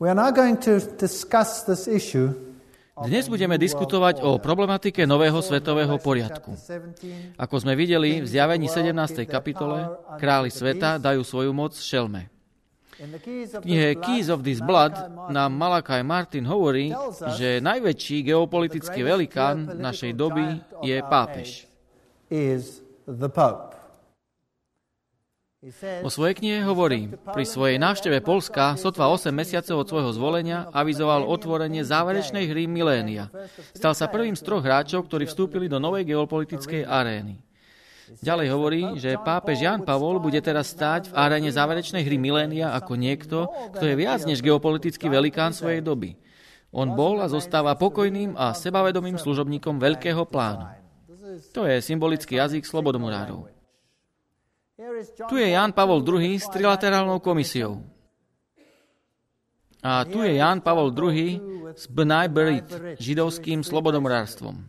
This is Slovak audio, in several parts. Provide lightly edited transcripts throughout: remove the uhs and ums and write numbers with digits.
Dnes budeme diskutovať o problematike nového svetového poriadku. Ako sme videli v Zjavení 17. kapitole, králi sveta dajú svoju moc šelme. V knihe Keys of this Blood nám Malachi Martin hovorí, že najväčší geopolitický velikán našej doby je pápež. O svojej knihe hovorí, pri svojej návšteve Poľska sotva 8 mesiacov od svojho zvolenia avizoval otvorenie záverečnej hry milénia. Stal sa prvým z 3 hráčov, ktorí vstúpili do novej geopolitickej arény. Ďalej hovorí, že pápež Ján Pavol bude teraz stáť v aréne záverečnej hry milénia ako niekto, kto je viac než geopolitický velikán svojej doby. On bol a zostáva pokojným a sebavedomým služobníkom veľkého plánu. To je symbolický jazyk slobodomurárov. Tu je Ján Pavol II s trilaterálnou komisiou. A tu je Ján Pavol II s Bnai B'rith, židovským slobodomurárstvom.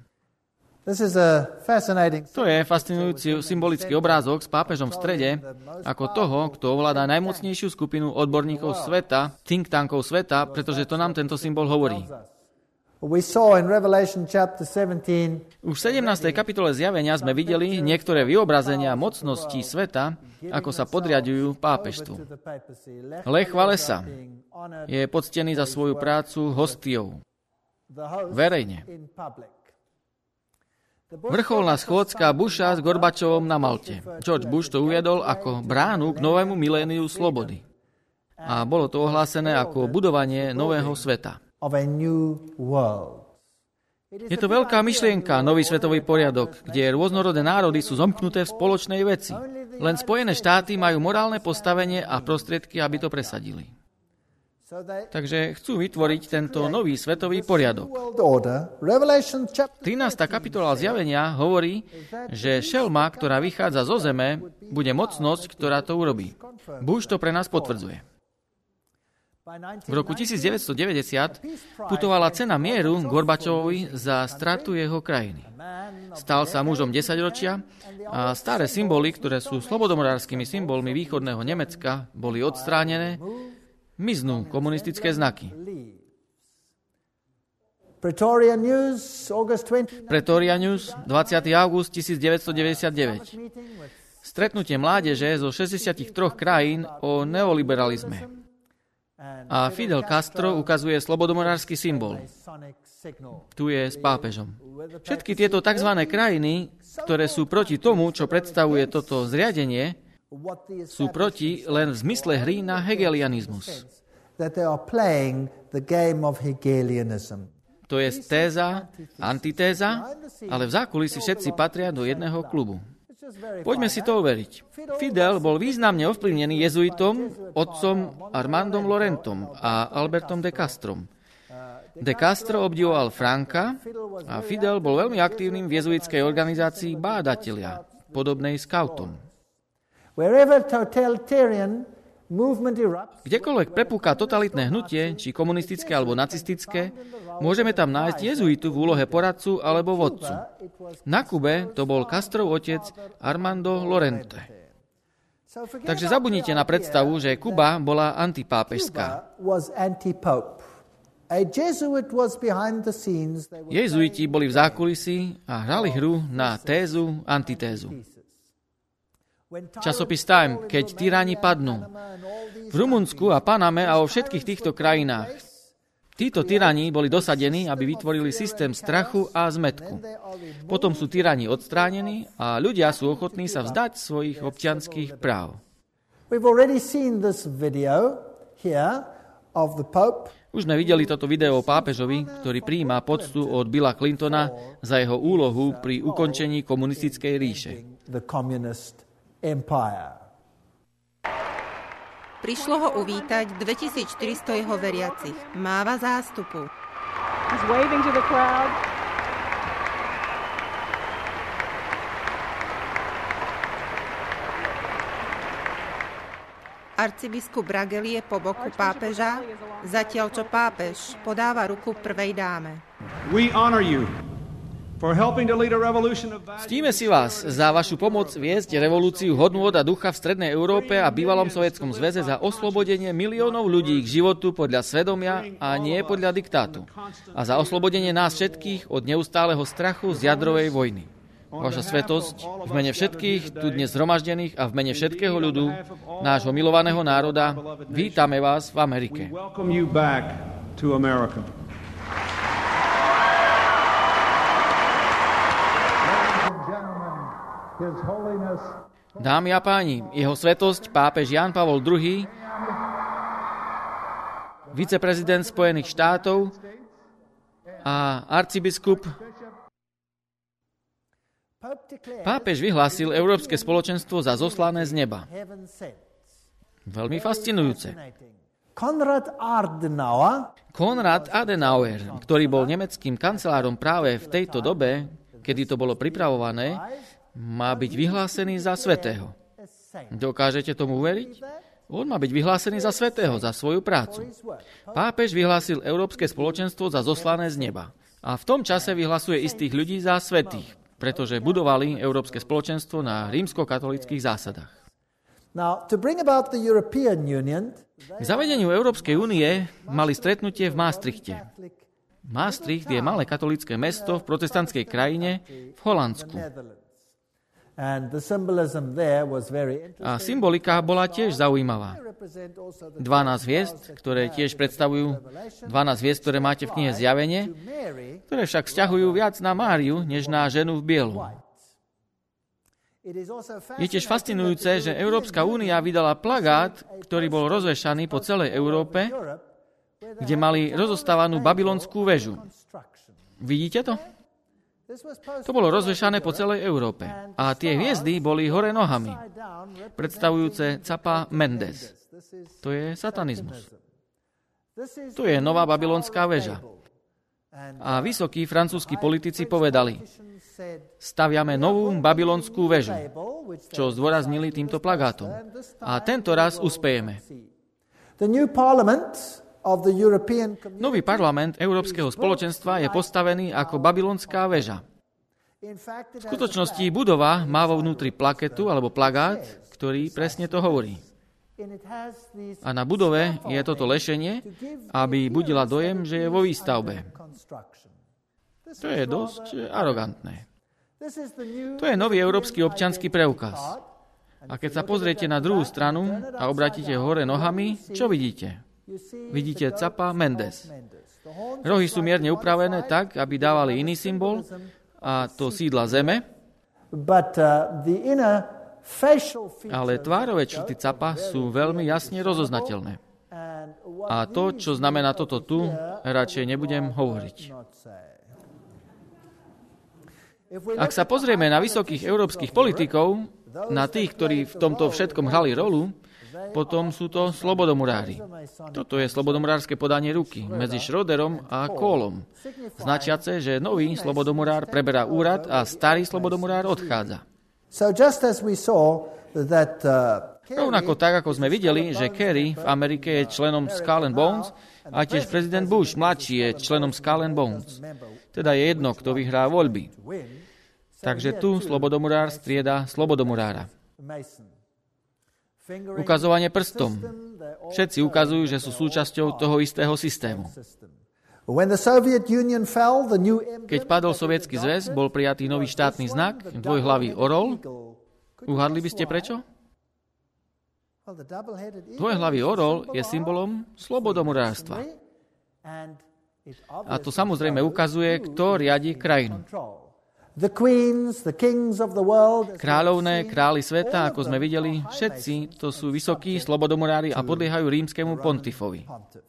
To je fascinujúci symbolický obrázok s pápežom v strede, ako toho, kto ovláda najmocnejšiu skupinu odborníkov sveta, think tankov sveta, pretože to nám tento symbol hovorí. Už v 17. kapitole Zjavenia sme videli niektoré vyobrazenia mocností sveta, ako sa podriaďujú pápežstvu. Lech Walesa je poctený za svoju prácu hostiou. Verejne. Vrcholná schôdzka Busha s Gorbačovom na Malte. George Bush to uviedol ako bránu k novému miléniu slobody. A bolo to ohlásené ako budovanie nového sveta. Je to veľká myšlienka, nový svetový poriadok, kde rôznorodé národy sú zomknuté v spoločnej veci. Len Spojené štáty majú morálne postavenie a prostriedky, aby to presadili. Takže chcú vytvoriť tento nový svetový poriadok. 13. kapitola Zjavenia hovorí, že šelma, ktorá vychádza zo zeme, bude mocnosť, ktorá to urobí. Bush to pre nás potvrdzuje. V roku 1990 putovala cena mieru Gorbačovovi za stratu jeho krajiny. Stal sa mužom 10 ročia a staré symboly, ktoré sú slobodomorárskymi symbolmi východného Nemecka, boli odstránené, miznú komunistické znaky. Pretoria News, 20. august 1999. Stretnutie mládeže zo 63 krajín o neoliberalizme. A Fidel Castro ukazuje slobodomorársky symbol. Tu je s pápežom. Všetky tieto tzv. Krajiny, ktoré sú proti tomu, čo predstavuje toto zriadenie, sú proti len v zmysle hry na hegelianizmus. To je téza, antitéza, ale v zákulisí všetci patria do jedného klubu. Poďme si to overiť. Fidel bol významne ovplyvnený jezuitom, otcom Armandom Lorentom a Albertom de Castrom. De Castro obdivoval Franka a Fidel bol veľmi aktívnym v jezuitskej organizácii Bádatelia, podobnej skautom. Kdekoľvek prepúka totalitné hnutie, či komunistické alebo nacistické, môžeme tam nájsť jezuitu v úlohe poradcu alebo vodcu. Na Kube to bol Castrov otec Armando Lorente. Takže zabudnite na predstavu, že Kuba bola antipápežská. Jezuiti boli v zákulisí a hrali hru na tézu, antitézu. Časopis Time, keď tyráni padnú. V Rumunsku a Paname a vo všetkých týchto krajinách. Títo tyrani boli dosadení, aby vytvorili systém strachu a zmätku. Potom sú tyrani odstránení a ľudia sú ochotní sa vzdať svojich občianskych práv. Už sme videli toto video o pápežovi, ktorý prijíma poctu od Billa Clintona za jeho úlohu pri ukončení komunistickej ríše. Prišlo ho uvítať 2400 jeho veriacich. Máva zástupu. Arcibiskup Brageli je po boku pápeža, zatiaľ čo pápež podáva ruku prvej dáme. We honor you Ctíme si vás za vašu pomoc viesť revolúciu hodnôt a ducha v strednej Európe a bývalom Sovietskom zväze, za oslobodenie miliónov ľudí k životu podľa svedomia a nie podľa diktátu. A za oslobodenie nás všetkých od neustáleho strachu z jadrovej vojny. Vaša svätosť, v mene všetkých tu dnes zhromaždených a v mene všetkého ľudu, nášho milovaného národa, vítame vás v Amerike. Dámy a páni, jeho svätosť pápež Ján Pavol II, viceprezident Spojených štátov a arcibiskup, pápež vyhlásil Európske spoločenstvo za zoslané z neba. Veľmi fascinujúce. Konrad Adenauer, ktorý bol nemeckým kancelárom práve v tejto dobe, kedy to bolo pripravované, má byť vyhlásený za svätého. Dokážete tomu uveriť? On má byť vyhlásený za svätého, za svoju prácu. Pápež vyhlásil Európske spoločenstvo za zoslané z neba. A v tom čase vyhlasuje istých ľudí za svätých, pretože budovali Európske spoločenstvo na rímskokatolíckych zásadách. K zavedeniu Európskej únie mali stretnutie v Maastrichte. Maastricht je malé katolícke mesto v protestantskej krajine v Holandsku. A symbolika bola tiež zaujímavá. 12 hviezd, ktoré tiež predstavujú 12 hviezd, ktoré máte v knihe Zjavenie, ktoré však vzťahujú viac na Máriu, než na ženu v bielom. Je tiež fascinujúce, že Európska únia vydala plagát, ktorý bol rozvešaný po celej Európe, kde mali rozostávanú babylonskú väžu. Vidíte to? To bolo rozvešané po celej Európe. A tie hviezdy boli hore nohami, predstavujúce Capa Mendes. To je satanizmus. To je nová babylonská väža. A vysokí francúzski politici povedali, staviame novú babylonskú väžu, čo zdôraznili týmto plagátom. A tento raz uspejeme. Nový parlament Európskeho spoločenstva je postavený ako babylonská väža. V skutočnosti budova má vo vnútri plaketu alebo plagát, ktorý presne to hovorí. A na budove je toto lešenie, aby budila dojem, že je vo výstavbe. To je dosť arogantné. To je nový európsky občiansky preukaz. A keď sa pozriete na druhú stranu a obratíte hore nohami, čo vidíte? Vidíte Capa Mendes. Rohy sú mierne upravené tak, aby dávali iný symbol, a to sídla zeme, ale tvárové črty Capa sú veľmi jasne rozoznateľné. A to, čo znamená toto tu, radšej nebudem hovoriť. Ak sa pozrieme na vysokých európskych politikov, na tých, ktorí v tomto všetkom hrali rolu, potom sú to slobodomurári. Toto je slobodomurárske podanie ruky medzi Schröderom a Kohlom, značiace, že nový slobodomurár preberá úrad a starý slobodomurár odchádza. Rovnako tak, ako sme videli, že Kerry v Amerike je členom Skull and Bones a tiež prezident Bush mladší je členom Skull and Bones. Teda je jedno, kto vyhrá voľby. Takže tu slobodomurár strieda slobodomurára. Ukazovanie prstom. Všetci ukazujú, že sú súčasťou toho istého systému. Keď padol Sovietsky zväz, bol prijatý nový štátny znak, dvojhlavý orol. Uhadli by ste prečo? Dvojhlavý orol je symbolom slobodomurárstva. A to samozrejme ukazuje, kto riadi krajinu. Kráľovné, králi sveta, ako sme videli, všetci to sú vysokí slobodomurári a podliehajú rímskemu pontifovi.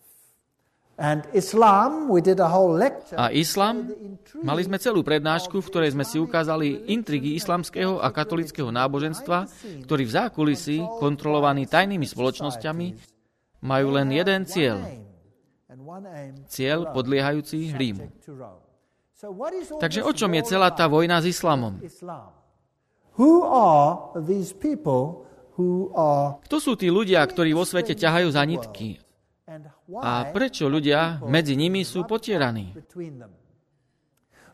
A islám? Mali sme celú prednášku, v ktorej sme si ukázali intrigy islamského a katolického náboženstva, ktorí v zákulisí, kontrolovaní tajnými spoločnosťami, majú len jeden cieľ. Cieľ podliehajúci Rímu. Takže o čom je celá tá vojna s islamom? Kto sú tí ľudia, ktorí vo svete ťahajú za nitky? A prečo ľudia medzi nimi sú potieraní?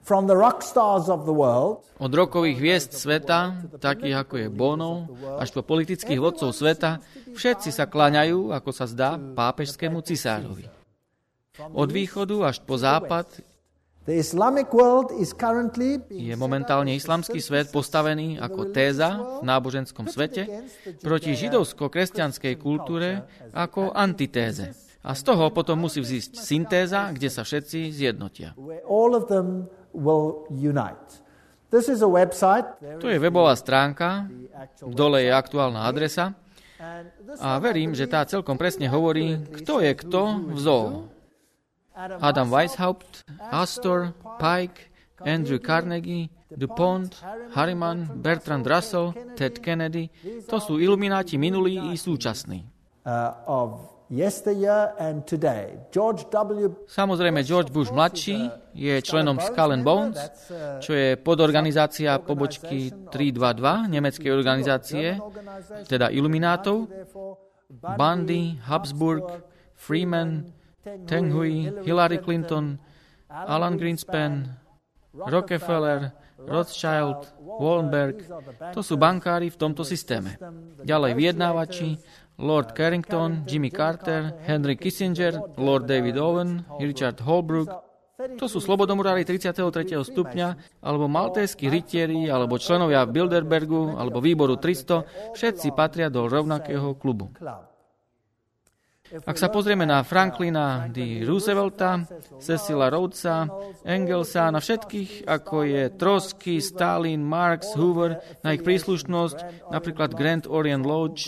From the rock stars of the world, od rokových hviezd sveta, takých ako je Bono, až po politických vodcov sveta, všetci sa kláňajú, ako sa zdá, pápežskému cisárovi. Od východu až po západ the Islamic world is currently je momentálne islamský svet postavený ako téza v náboženskom svete proti židovsko-kresťanskej kultúre ako antitéze. A z toho potom musí vzísť syntéza, kde sa všetci zjednotia. all of them will unite. This is a website. To je webová stránka, dole je aktuálna adresa a verím, že tá celkom presne hovorí, kto je kto v zoo. Adam Weishaupt, Astor, Pike, Andrew Carnegie, DuPont, Harriman, Bertrand Russell, Ted Kennedy, to sú ilumináti minulí i súčasní. Of yesteryear and today. George W. Samozrejme, George Bush mladší je členom Skull and Bones, čo je podorganizácia pobočky 322 nemeckej organizácie, teda iluminátov, Bundy, Habsburg, Freeman, Teng Hui, Hillary Clinton, Alan Greenspan, Rockefeller, Rothschild, Wallenberg. To sú bankári v tomto systéme. Ďalej vyjednávači, Lord Carrington, Jimmy Carter, Henry Kissinger, Lord David Owen, Richard Holbrooke. To sú slobodomurári 33. stupňa, alebo maltéski rytieri, alebo členovia Bilderbergu, alebo výboru 300. Všetci patria do rovnakého klubu. Ak sa pozrieme na Franklina D. Roosevelta, Cecila Rhodesa, Engelsa, na všetkých, ako je Trotsky, Stalin, Marx, Hoover, na ich príslušnosť, napríklad Grand Orient Lodge.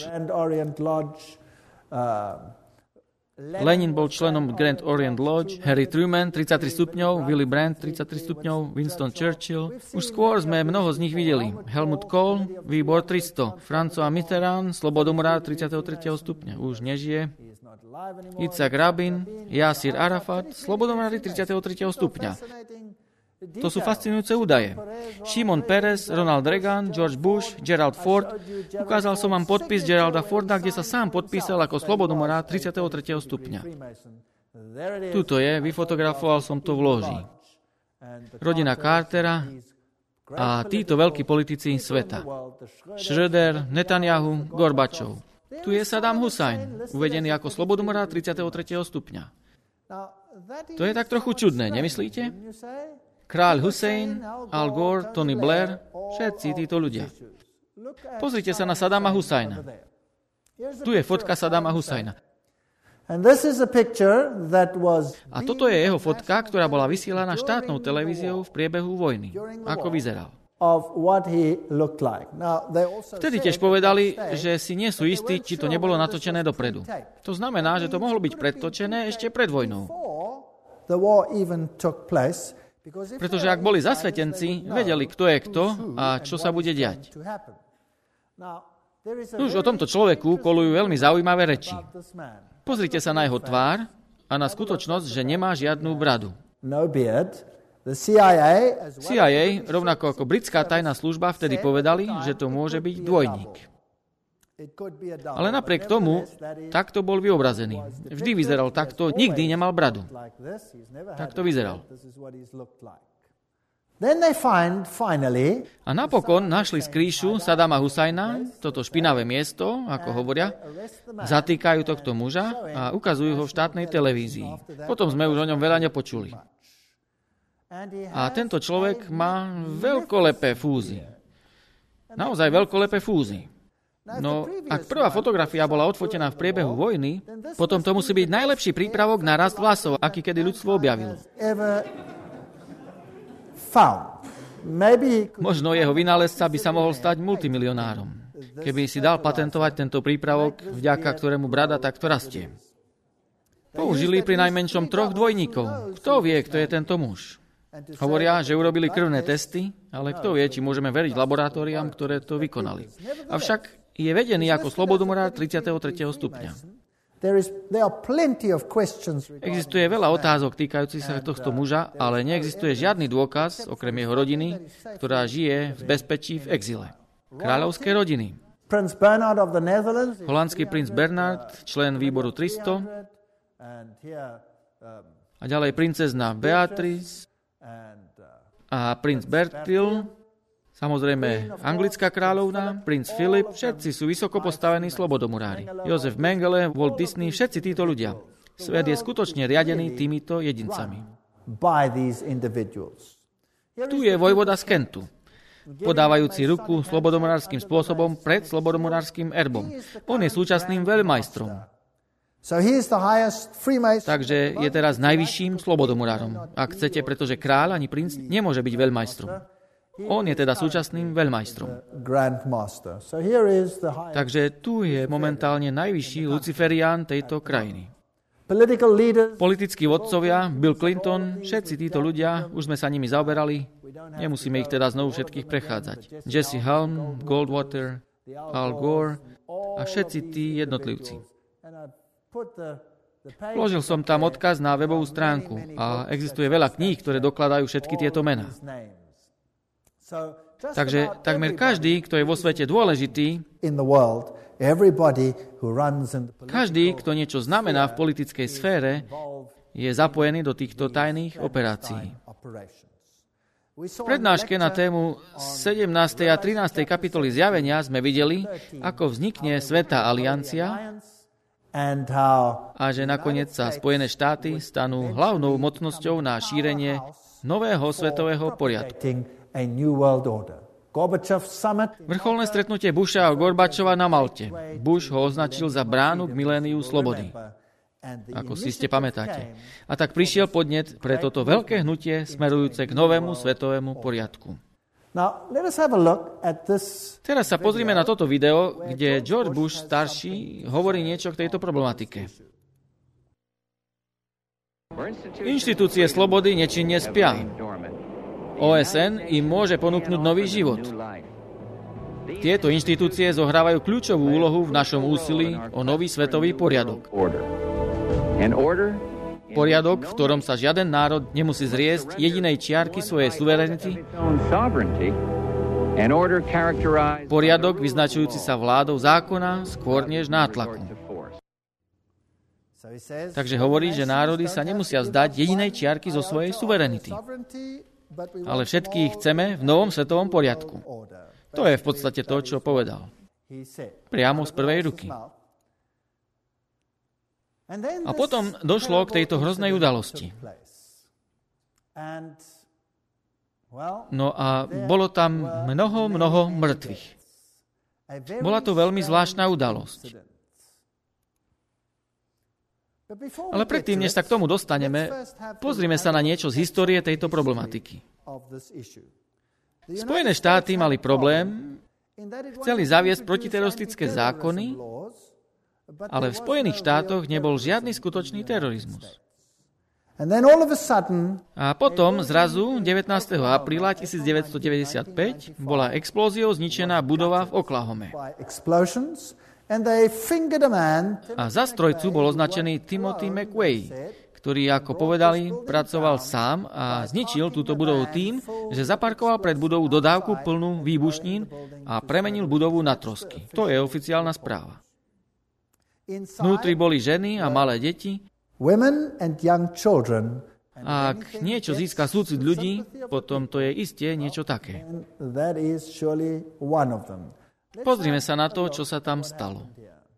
Lenin bol členom Grand Orient Lodge, Harry Truman, 33 stupňov, Willy Brandt, 33 stupňov, Winston Churchill. Už skôr sme mnoho z nich videli. Helmut Kohl, výbor 300, François Mitterrand, slobodomurár 33. stupňa, už nežije. Yitzhak Rabin, Yasir Arafat, slobodomurári 33. stupňa. To sú fascinujúce údaje. Šimon Peres, Ronald Reagan, George Bush, Gerald Ford. Ukázal som vám podpis Geralda Forda, kde sa sám podpísal ako slobodomurár 33. stupňa. Tuto je, vyfotografoval som to v lóži. Rodina Cartera a títo veľkí politici sveta. Schröder, Netanyahu, Gorbačov. Tu je Saddam Hussein, uvedený ako slobodomurár 33. stupňa. To je tak trochu čudné, nemyslíte? Kráľ Hussein, Al Gore, Tony Blair, všetci títo ľudia. Pozrite sa na Saddama Husajna. Tu je fotka Saddama Husajna. A toto je jeho fotka, ktorá bola vysielaná štátnou televíziou v priebehu vojny. Ako vyzeral. Vtedy tiež povedali, že si nie sú istí, či to nebolo natočené dopredu. To znamená, že to mohlo byť predtočené ešte pred vojnou. Pretože ak boli zasvetenci, vedeli, kto je kto a čo sa bude diať. Už o tomto človeku kolujú veľmi zaujímavé reči. Pozrite sa na jeho tvár a na skutočnosť, že nemá žiadnu bradu. CIA, rovnako ako britská tajná služba, vtedy povedali, že to môže byť dvojník. Ale napriek tomu, takto bol vyobrazený. Vždy vyzeral takto, nikdy nemal bradu. Takto vyzeral. A napokon našli skrýšu Saddama Husajna, toto špinavé miesto, ako hovoria, zatýkajú tohto muža a ukazujú ho v štátnej televízii. Potom sme už o ňom veľa nepočuli. A tento človek má veľkolepé fúzy. Naozaj veľkolepé fúzy. No, ak prvá fotografia bola odfotená v priebehu vojny, potom to musí byť najlepší prípravok na rast vlasov, aký kedy ľudstvo objavilo. Možno jeho vynálezca by sa mohol stať multimilionárom, keby si dal patentovať tento prípravok, vďaka ktorému brada takto rastie. Použili pri najmenšom 3 dvojníkov. Kto vie, kto je tento muž? Hovoria, že urobili krvné testy, ale kto vie, či môžeme veriť laboratóriám, ktoré to vykonali. Avšak je vedený ako slobodomurár 33. stupňa. Existuje veľa otázok týkajúcich sa tohto muža, ale neexistuje žiadny dôkaz, okrem jeho rodiny, ktorá žije v bezpečí v exile. Kráľovské rodiny. Holandský princ Bernard, člen výboru 300. A ďalej princezna Beatrice, a princ Bertil, samozrejme anglická kráľovna, princ Filip, všetci sú vysoko postavení slobodomurári. Josef Mengele, Walt Disney, všetci títo ľudia. Svet je skutočne riadený týmito jedincami. Tu je vojvoda z Kentu, podávajúci ruku slobodomurárskym spôsobom pred slobodomurárskym erbom. On je súčasným veľmajstrom. Takže je teraz najvyšším slobodomurárom. Ak chcete, pretože kráľ ani princ nemôže byť veľmajstrom. On je teda súčasným veľmajstrom. Takže tu je momentálne najvyšší luciferián tejto krajiny. Politickí vodcovia, Bill Clinton, všetci títo ľudia, už sme sa nimi zaoberali, nemusíme ich teda znovu všetkých prechádzať. Jesse Helm, Goldwater, Al Gore a všetci tí jednotlivci. Vložil som tam odkaz na webovú stránku a existuje veľa kníh, ktoré dokladajú všetky tieto mená. Takže takmer každý, kto je vo svete dôležitý, každý, kto niečo znamená v politickej sfére, je zapojený do týchto tajných operácií. V prednáške na tému 17. a 13. kapitoly Zjavenia sme videli, ako vznikne Svätá aliancia a že nakoniec sa Spojené štáty stanú hlavnou mocnosťou na šírenie nového svetového poriadku. Vrcholné stretnutie Busha a Gorbačova na Malte. Bush ho označil za bránu k miléniu slobody, ako si ste pamätáte. A tak prišiel podnet pre toto veľké hnutie smerujúce k novému svetovému poriadku. Teraz sa pozrime na toto video, kde George Bush starší hovorí niečo k tejto problematike. Inštitúcie slobody nečinne spia. OSN im môže ponúknuť nový život. Tieto inštitúcie zohrávajú kľúčovú úlohu v našom úsilí o nový svetový poriadok. Poriadok, v ktorom sa žiaden národ nemusí zriesť jedinej čiarky svojej suverenity. Poriadok vyznačujúci sa vládou zákona skôr než nátlaku. Takže hovorí, že národy sa nemusia vzdať jedinej čiarky zo svojej suverenity. Ale všetky ich chceme v novom svetovom poriadku. To je v podstate to, čo povedal. Priamo z prvej ruky. A potom došlo k tejto hroznej udalosti. No a bolo tam mnoho mŕtvych. Bola to veľmi zvláštna udalosť. Ale predtým, než sa k tomu dostaneme, pozrime sa na niečo z histórie tejto problematiky. Spojené štáty mali problém, chceli zaviesť protiteroristické zákony, ale v Spojených štátoch nebol žiadny skutočný terorizmus. A potom zrazu 19. apríla 1995 bola explóziou zničená budova v Oklahome. A za strojcu bol označený Timothy McVeigh, ktorý, ako povedali, pracoval sám a zničil túto budovu tým, že zaparkoval pred budovou dodávku plnú výbušnín a premenil budovu na trosky. To je oficiálna správa. Vnútri boli ženy a malé deti. A ak niečo získa súcit ľudí, potom to je isté niečo také. Pozrime sa na to, čo sa tam stalo.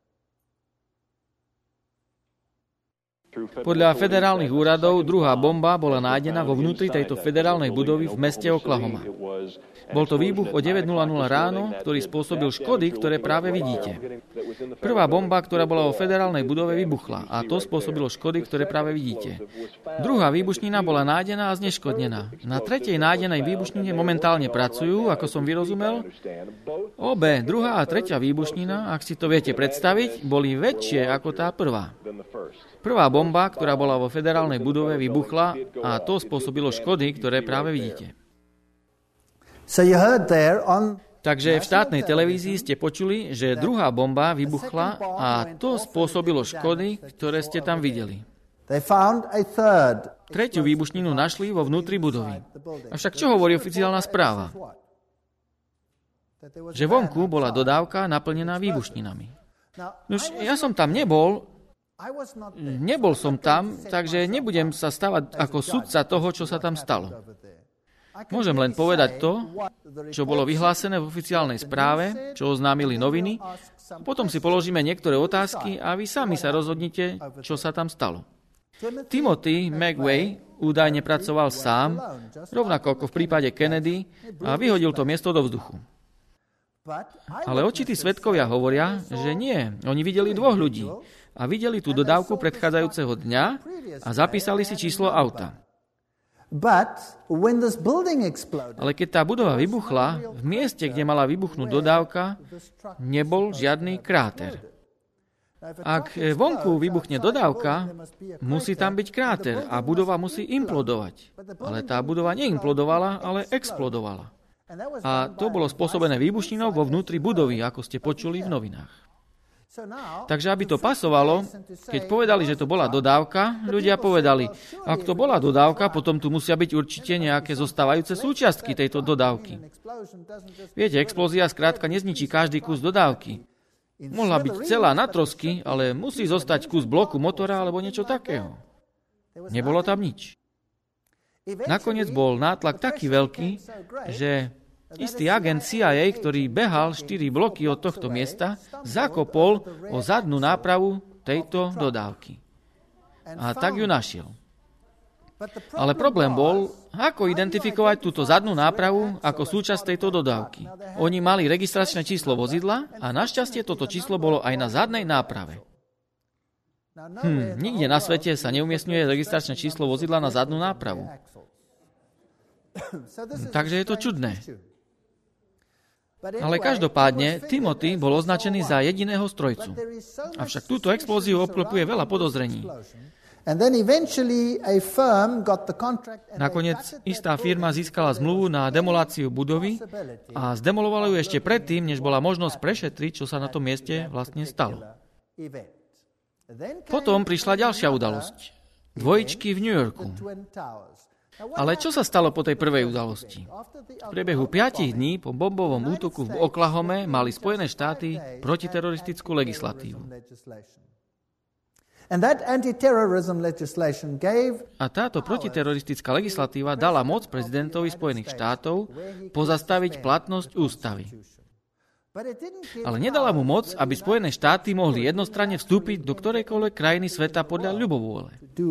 Podľa federálnych úradov druhá bomba bola nájdená vo vnútri tejto federálnej budovy v meste Oklahoma. Bol to výbuch o 9:00 ráno, ktorý spôsobil škody, ktoré práve vidíte. Prvá bomba, ktorá bola vo federálnej budove, vybuchla a to spôsobilo škody, ktoré práve vidíte. Druhá výbušnina bola nájdená a zneškodnená. Na tretej nájdenej výbušnine momentálne pracujú, ako som vyrozumel. Obe, druhá a tretia výbušnina, ak si to viete predstaviť, boli väčšie ako tá prvá. Prvá bomba, ktorá bola vo federálnej budove, vybuchla a to spôsobilo škody, ktoré práve vidíte. Takže v štátnej televízii ste počuli, že druhá bomba vybuchla a to spôsobilo škody, ktoré ste tam videli. Tretiu výbušninu našli vo vnútri budovy. Avšak čo hovorí oficiálna správa? Že vonku bola dodávka naplnená výbušninami. Nož, ja som tam nebol som tam, takže nebudem sa stavať ako sudca toho, čo sa tam stalo. Môžem len povedať to, čo bolo vyhlásené v oficiálnej správe, čo oznámili noviny, a potom si položíme niektoré otázky a vy sami sa rozhodnite, čo sa tam stalo. Timothy McVeigh údajne pracoval sám, rovnako ako v prípade Kennedy, a vyhodil to miesto do vzduchu. Ale očití svedkovia hovoria, že nie. Oni videli 2 ľudí a videli tú dodávku predchádzajúceho dňa a zapísali si číslo auta. Ale keď tá budova vybuchla, v mieste, kde mala vybuchnúť dodávka, nebol žiadny kráter. Ak vonku vybuchne dodávka, musí tam byť kráter a budova musí implodovať. Ale tá budova neimplodovala, ale explodovala. A to bolo spôsobené výbušninou vo vnútri budovy, ako ste počuli v novinách. Takže aby to pasovalo, keď povedali, že to bola dodávka, ľudia povedali, ak to bola dodávka, potom tu musia byť určite nejaké zostávajúce súčiastky tejto dodávky. Viete, explózia skrátka nezničí každý kus dodávky. Mohla byť celá na trosky, ale musí zostať kus bloku motora alebo niečo takého. Nebolo tam nič. Nakoniec bol nátlak taký veľký, že istý agent CIA, ktorý behal 4 bloky od tohto miesta, zakopol o zadnú nápravu tejto dodávky. A tak ju našiel. Ale problém bol, ako identifikovať túto zadnú nápravu ako súčasť tejto dodávky. Oni mali registračné číslo vozidla a našťastie toto číslo bolo aj na zadnej náprave. Nikde na svete sa neumiestňuje registračné číslo vozidla na zadnú nápravu. Takže je to čudné. Ale každopádne Timothy bol označený za jediného strojcu. Avšak túto explóziu obklopuje veľa podozrení. Nakoniec istá firma získala zmluvu na demoláciu budovy a zdemolovala ju ešte predtým, než bola možnosť prešetriť, čo sa na tom mieste vlastne stalo. Potom prišla ďalšia udalosť. Dvojičky v New Yorku. Ale čo sa stalo po tej prvej udalosti? V priebehu 5 dní po bombovom útoku v Oklahome mali Spojené štáty protiteroristickú legislatívu. A táto protiteroristická legislatíva dala moc prezidentovi Spojených štátov pozastaviť platnosť ústavy. Ale nedala mu moc, aby Spojené štáty mohli jednostranne vstúpiť do ktorejkoľvek krajiny sveta podľa ľubovôle.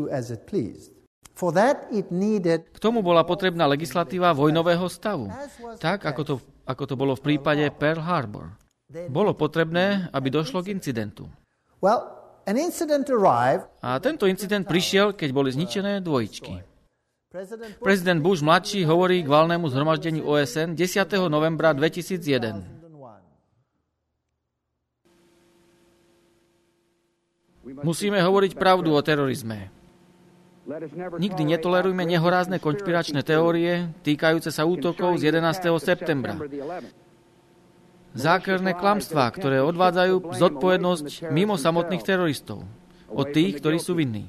K tomu bola potrebná legislatíva vojnového stavu, tak ako to bolo v prípade Pearl Harbor. Bolo potrebné, aby došlo k incidentu. A tento incident prišiel, keď boli zničené dvojičky. Prezident Bush mladší hovorí k valnému zhromaždeniu OSN 10. novembra 2001. Musíme hovoriť pravdu o terorizme. Nikdy netolerujme nehorázne konšpiračné teórie týkajúce sa útokov z 11. septembra. Zákerné klamstvá, ktoré odvádzajú zodpovednosť mimo samotných teroristov, od tých, ktorí sú vinní.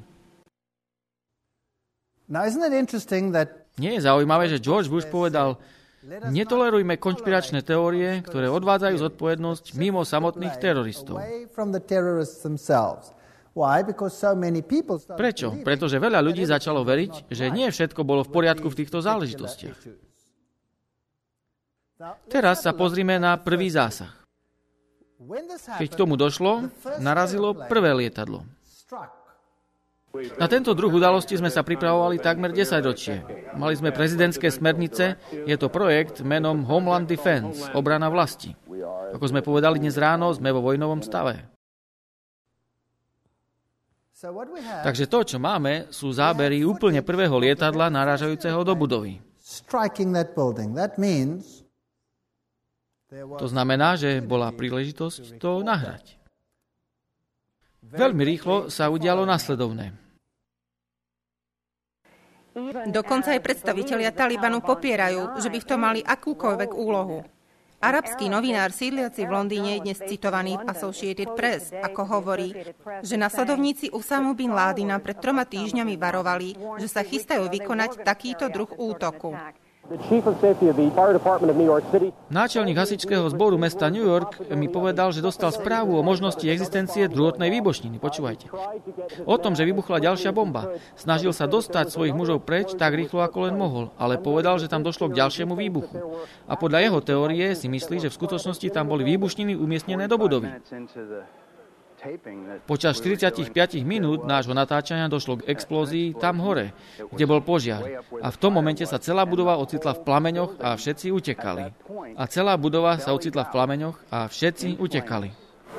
Nie je zaujímavé, že George Bush povedal, netolerujme konšpiračné teórie, ktoré odvádzajú zodpovednosť mimo samotných teroristov. Prečo? Pretože veľa ľudí začalo veriť, že nie všetko bolo v poriadku v týchto záležitostiach. Teraz sa pozrime na prvý zásah. Keď k tomu došlo, narazilo prvé lietadlo. Na tento druh udalosti sme sa pripravovali takmer 10 ročie. Mali sme prezidentské smernice, je to projekt menom Homeland Defense, obrana vlasti. Ako sme povedali dnes ráno, sme vo vojnovom stave. Takže to, čo máme, sú zábery úplne prvého lietadla narážajúceho do budovy. To znamená, že bola príležitosť to nahrať. Veľmi rýchlo sa udialo nasledovné. Dokonca aj predstavitelia Talibanu popierajú, že by v tom mali akúkoľvek úlohu. Arabský novinár sídliaci v Londýne je dnes citovaný v Associated Press, ako hovorí, že nasledovníci Usamu bin Ládina pred 3 týždňami varovali, že sa chystajú vykonať takýto druh útoku. Náčelník hasičského zboru mesta New York mi povedal, že dostal správu o možnosti existencie druhotnej výbušniny. Počúvajte. O tom, že vybuchla ďalšia bomba. Snažil sa dostať svojich mužov preč tak rýchlo, ako len mohol, ale povedal, že tam došlo k ďalšiemu výbuchu. A podľa jeho teórie si myslí, že v skutočnosti tam boli výbušniny umiestnené do budovy. Počas 45 minút nášho natáčania došlo k explózii tam hore, kde bol požiar. A v tom momente sa celá budova ocitla v plameňoch a všetci utekali. A celá budova sa ocitla v plameňoch a všetci utekali.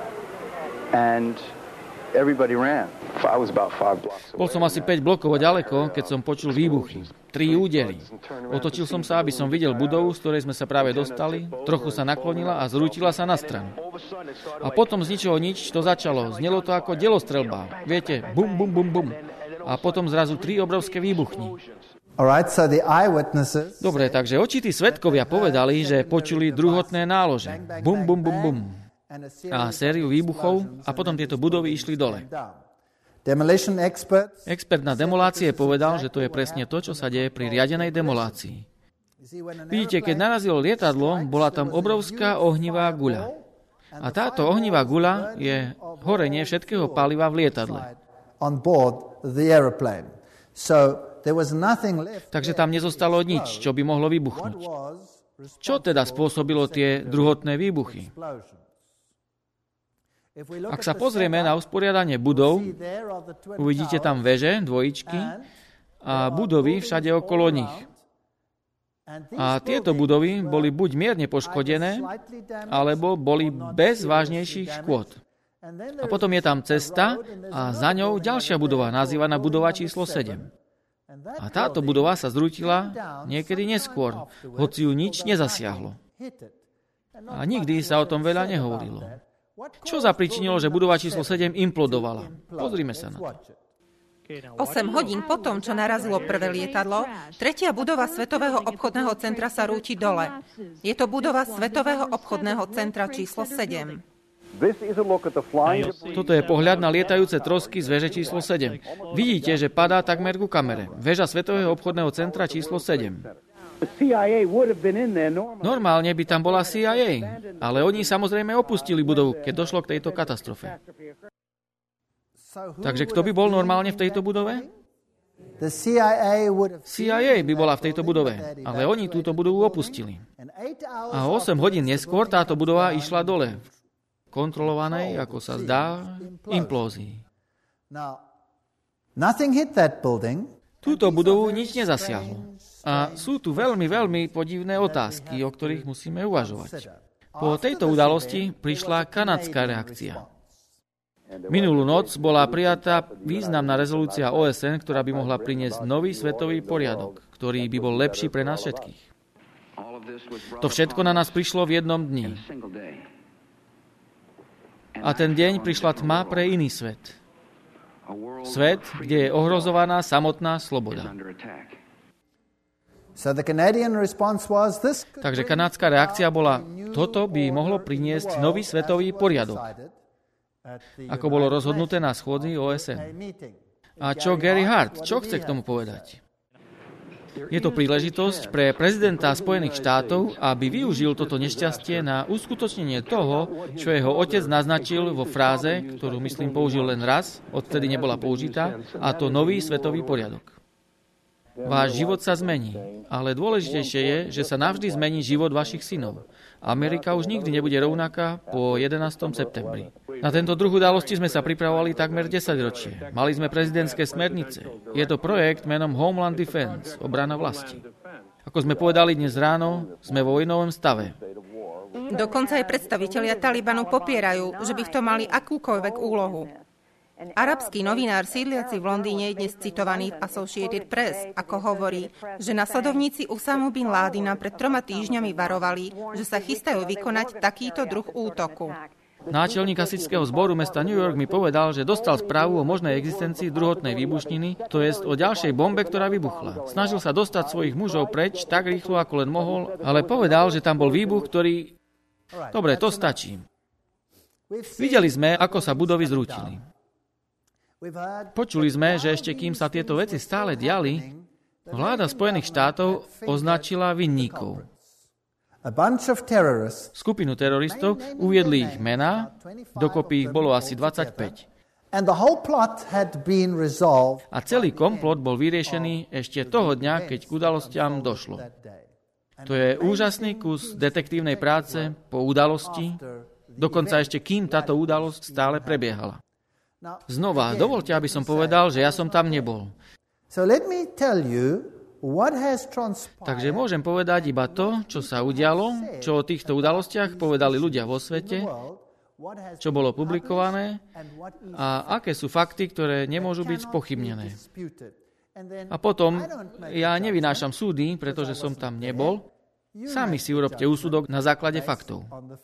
Bol som asi 5 blokov ďaleko, keď som počul výbuchy. 3 údery. Otočil som sa, aby som videl budovu, z ktorej sme sa práve dostali, trochu sa naklonila a zrútila sa na stranu. A potom z ničoho nič to začalo. Znelo to ako delostreľba. Viete, bum, bum, bum, bum. A potom zrazu 3 obrovské výbuchny. Dobre, takže očití svedkovia povedali, že počuli druhotné nálože. Bum, bum, bum, bum. A sériu výbuchov a potom tieto budovy išli dole. Expert na demolácie povedal, že to je presne to, čo sa deje pri riadenej demolácii. Vidíte, keď narazilo lietadlo, bola tam obrovská ohnivá guľa. A táto ohnivá guľa je horenie všetkého paliva v lietadle. Takže tam nezostalo nič, čo by mohlo vybuchnúť. Čo teda spôsobilo tie druhotné výbuchy? Ak sa pozrieme na usporiadanie budov, uvidíte tam veže, dvojičky a budovy všade okolo nich. A tieto budovy boli buď mierne poškodené, alebo boli bez vážnejších škôd. A potom je tam cesta a za ňou ďalšia budova, nazývaná budova číslo 7. A táto budova sa zrútila niekedy neskôr, hoci ju nič nezasiahlo. A nikdy sa o tom veľa nehovorilo. Čo zapričinilo, že budova číslo 7 implodovala? Pozrime sa na to. 8 hodín potom, čo narazilo prvé lietadlo, tretia budova Svetového obchodného centra sa rúti dole. Je to budova Svetového obchodného centra číslo 7. Toto je pohľad na lietajúce trosky z veže číslo 7. Vidíte, že padá takmer ku kamere. Veža Svetového obchodného centra číslo 7. Normálne by tam bola CIA, ale oni samozrejme opustili budovu, keď došlo k tejto katastrofe. Takže kto by bol normálne v tejto budove? CIA by bola v tejto budove, ale oni túto budovu opustili. A 8 hodín neskôr táto budova išla dole, v kontrolovanej, ako sa zdá, implózii. Túto budovu nič nezasiahlo. A sú tu veľmi, veľmi podivné otázky, o ktorých musíme uvažovať. Po tejto udalosti prišla kanadská reakcia. Minulú noc bola prijatá významná rezolúcia OSN, ktorá by mohla priniesť nový svetový poriadok, ktorý by bol lepší pre nás všetkých. To všetko na nás prišlo v jednom dni. A ten deň prišla tma pre iný svet. Svet, kde je ohrozovaná samotná sloboda. Takže kanadská reakcia bola, toto by mohlo priniesť nový svetový poriadok, ako bolo rozhodnuté na schôdzi OSN. A čo Gary Hart? Čo chce k tomu povedať? Je to príležitosť pre prezidenta Spojených štátov, aby využil toto nešťastie na uskutočnenie toho, čo jeho otec naznačil vo fráze, ktorú, myslím, použil len raz, odtedy nebola použitá, a to nový svetový poriadok. Váš život sa zmení, ale dôležitejšie je, že sa navždy zmení život vašich synov. Amerika už nikdy nebude rovnaká po 11. septembri. Na tento druh udalosti sme sa pripravovali takmer 10 ročie. Mali sme prezidentské smernice. Je to projekt menom Homeland Defense, obrana vlasti. Ako sme povedali dnes ráno, sme vo vojnovom stave. Dokonca aj predstavitelia Talibanu popierajú, že by v tom mali akúkoľvek úlohu. Arabský novinár sídliaci v Londýne je dnes citovaný v Associated Press, ako hovorí, že nasledovníci Usamu bin Ládina pred 3 týždňami varovali, že sa chystajú vykonať takýto druh útoku. Náčelník hasičského zboru mesta New York mi povedal, že dostal správu o možnej existencii druhotnej výbušniny, to jest o ďalšej bombe, ktorá vybuchla. Snažil sa dostať svojich mužov preč tak rýchlo, ako len mohol, ale povedal, že tam bol výbuch, ktorý... Dobre, to stačí. Videli sme, ako sa budovy zrútili. Počuli sme, že ešte kým sa tieto veci stále diali, Vláda Spojených štátov označila vinníkov. Skupinu teroristov, uviedli ich mená, dokopy ich bolo asi 25. A celý komplot bol vyriešený ešte toho dňa, keď k udalostiam došlo. To je úžasný kus detektívnej práce po udalosti, dokonca ešte kým táto udalosť stále prebiehala. Znova, dovoľte, aby som povedal, že ja som tam nebol. Takže môžem povedať iba to, čo sa udialo, čo o týchto udalostiach povedali ľudia vo svete, čo bolo publikované a aké sú fakty, ktoré nemôžu byť spochybnené. A potom, ja nevynášam súdy, pretože som tam nebol, sami si urobte úsudok na základe faktov.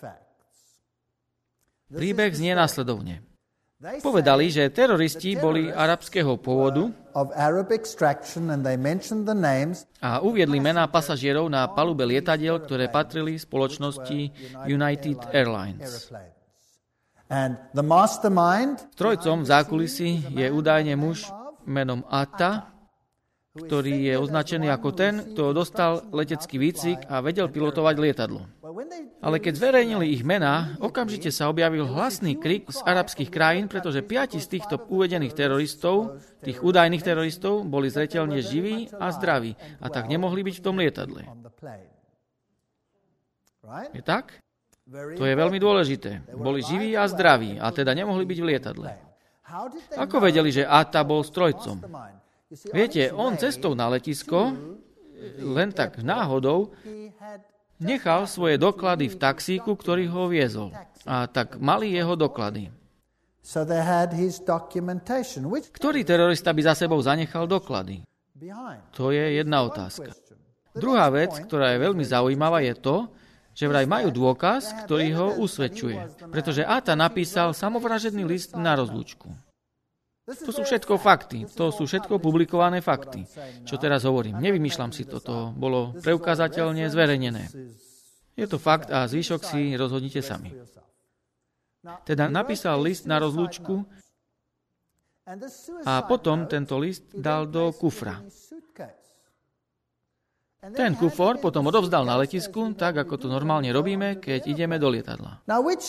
Príbeh znie následovne. Povedali, že teroristi boli arabského pôvodu a uviedli mená pasažierov na palube lietadiel, ktoré patrili spoločnosti United Airlines. Strojcom v zákulisí je údajne muž menom Atta, ktorý je označený ako ten, kto dostal letecký výcvik a vedel pilotovať lietadlo. Ale keď zverejnili ich mená, okamžite sa objavil hlasný krik z arabských krajín, pretože 5 z týchto uvedených teroristov, tých údajných teroristov, boli zreteľne živí a zdraví a tak nemohli byť v tom lietadle. Je tak? To je veľmi dôležité. Boli živí a zdraví a teda nemohli byť v lietadle. Ako vedeli, že Atta bol strojcom? Viete, on cestou na letisko, len tak náhodou, nechal svoje doklady v taxíku, ktorý ho viezol. A tak mali jeho doklady. Ktorý terorista by za sebou zanechal doklady? To je jedna otázka. Druhá vec, ktorá je veľmi zaujímavá, je to, že vraj majú dôkaz, ktorý ho usvedčuje. Pretože Atta napísal samovražedný list na rozlúčku. To sú všetko fakty. To sú všetko publikované fakty. Čo teraz hovorím? Nevymýšľam si to. To bolo preukázateľne zverejnené. Je to fakt a zvyšok si rozhodnite sami. Teda napísal list na rozlúčku a potom tento list dal do kufra. Ten kufor potom odovzdal na letisku, tak ako to normálne robíme, keď ideme do lietadla.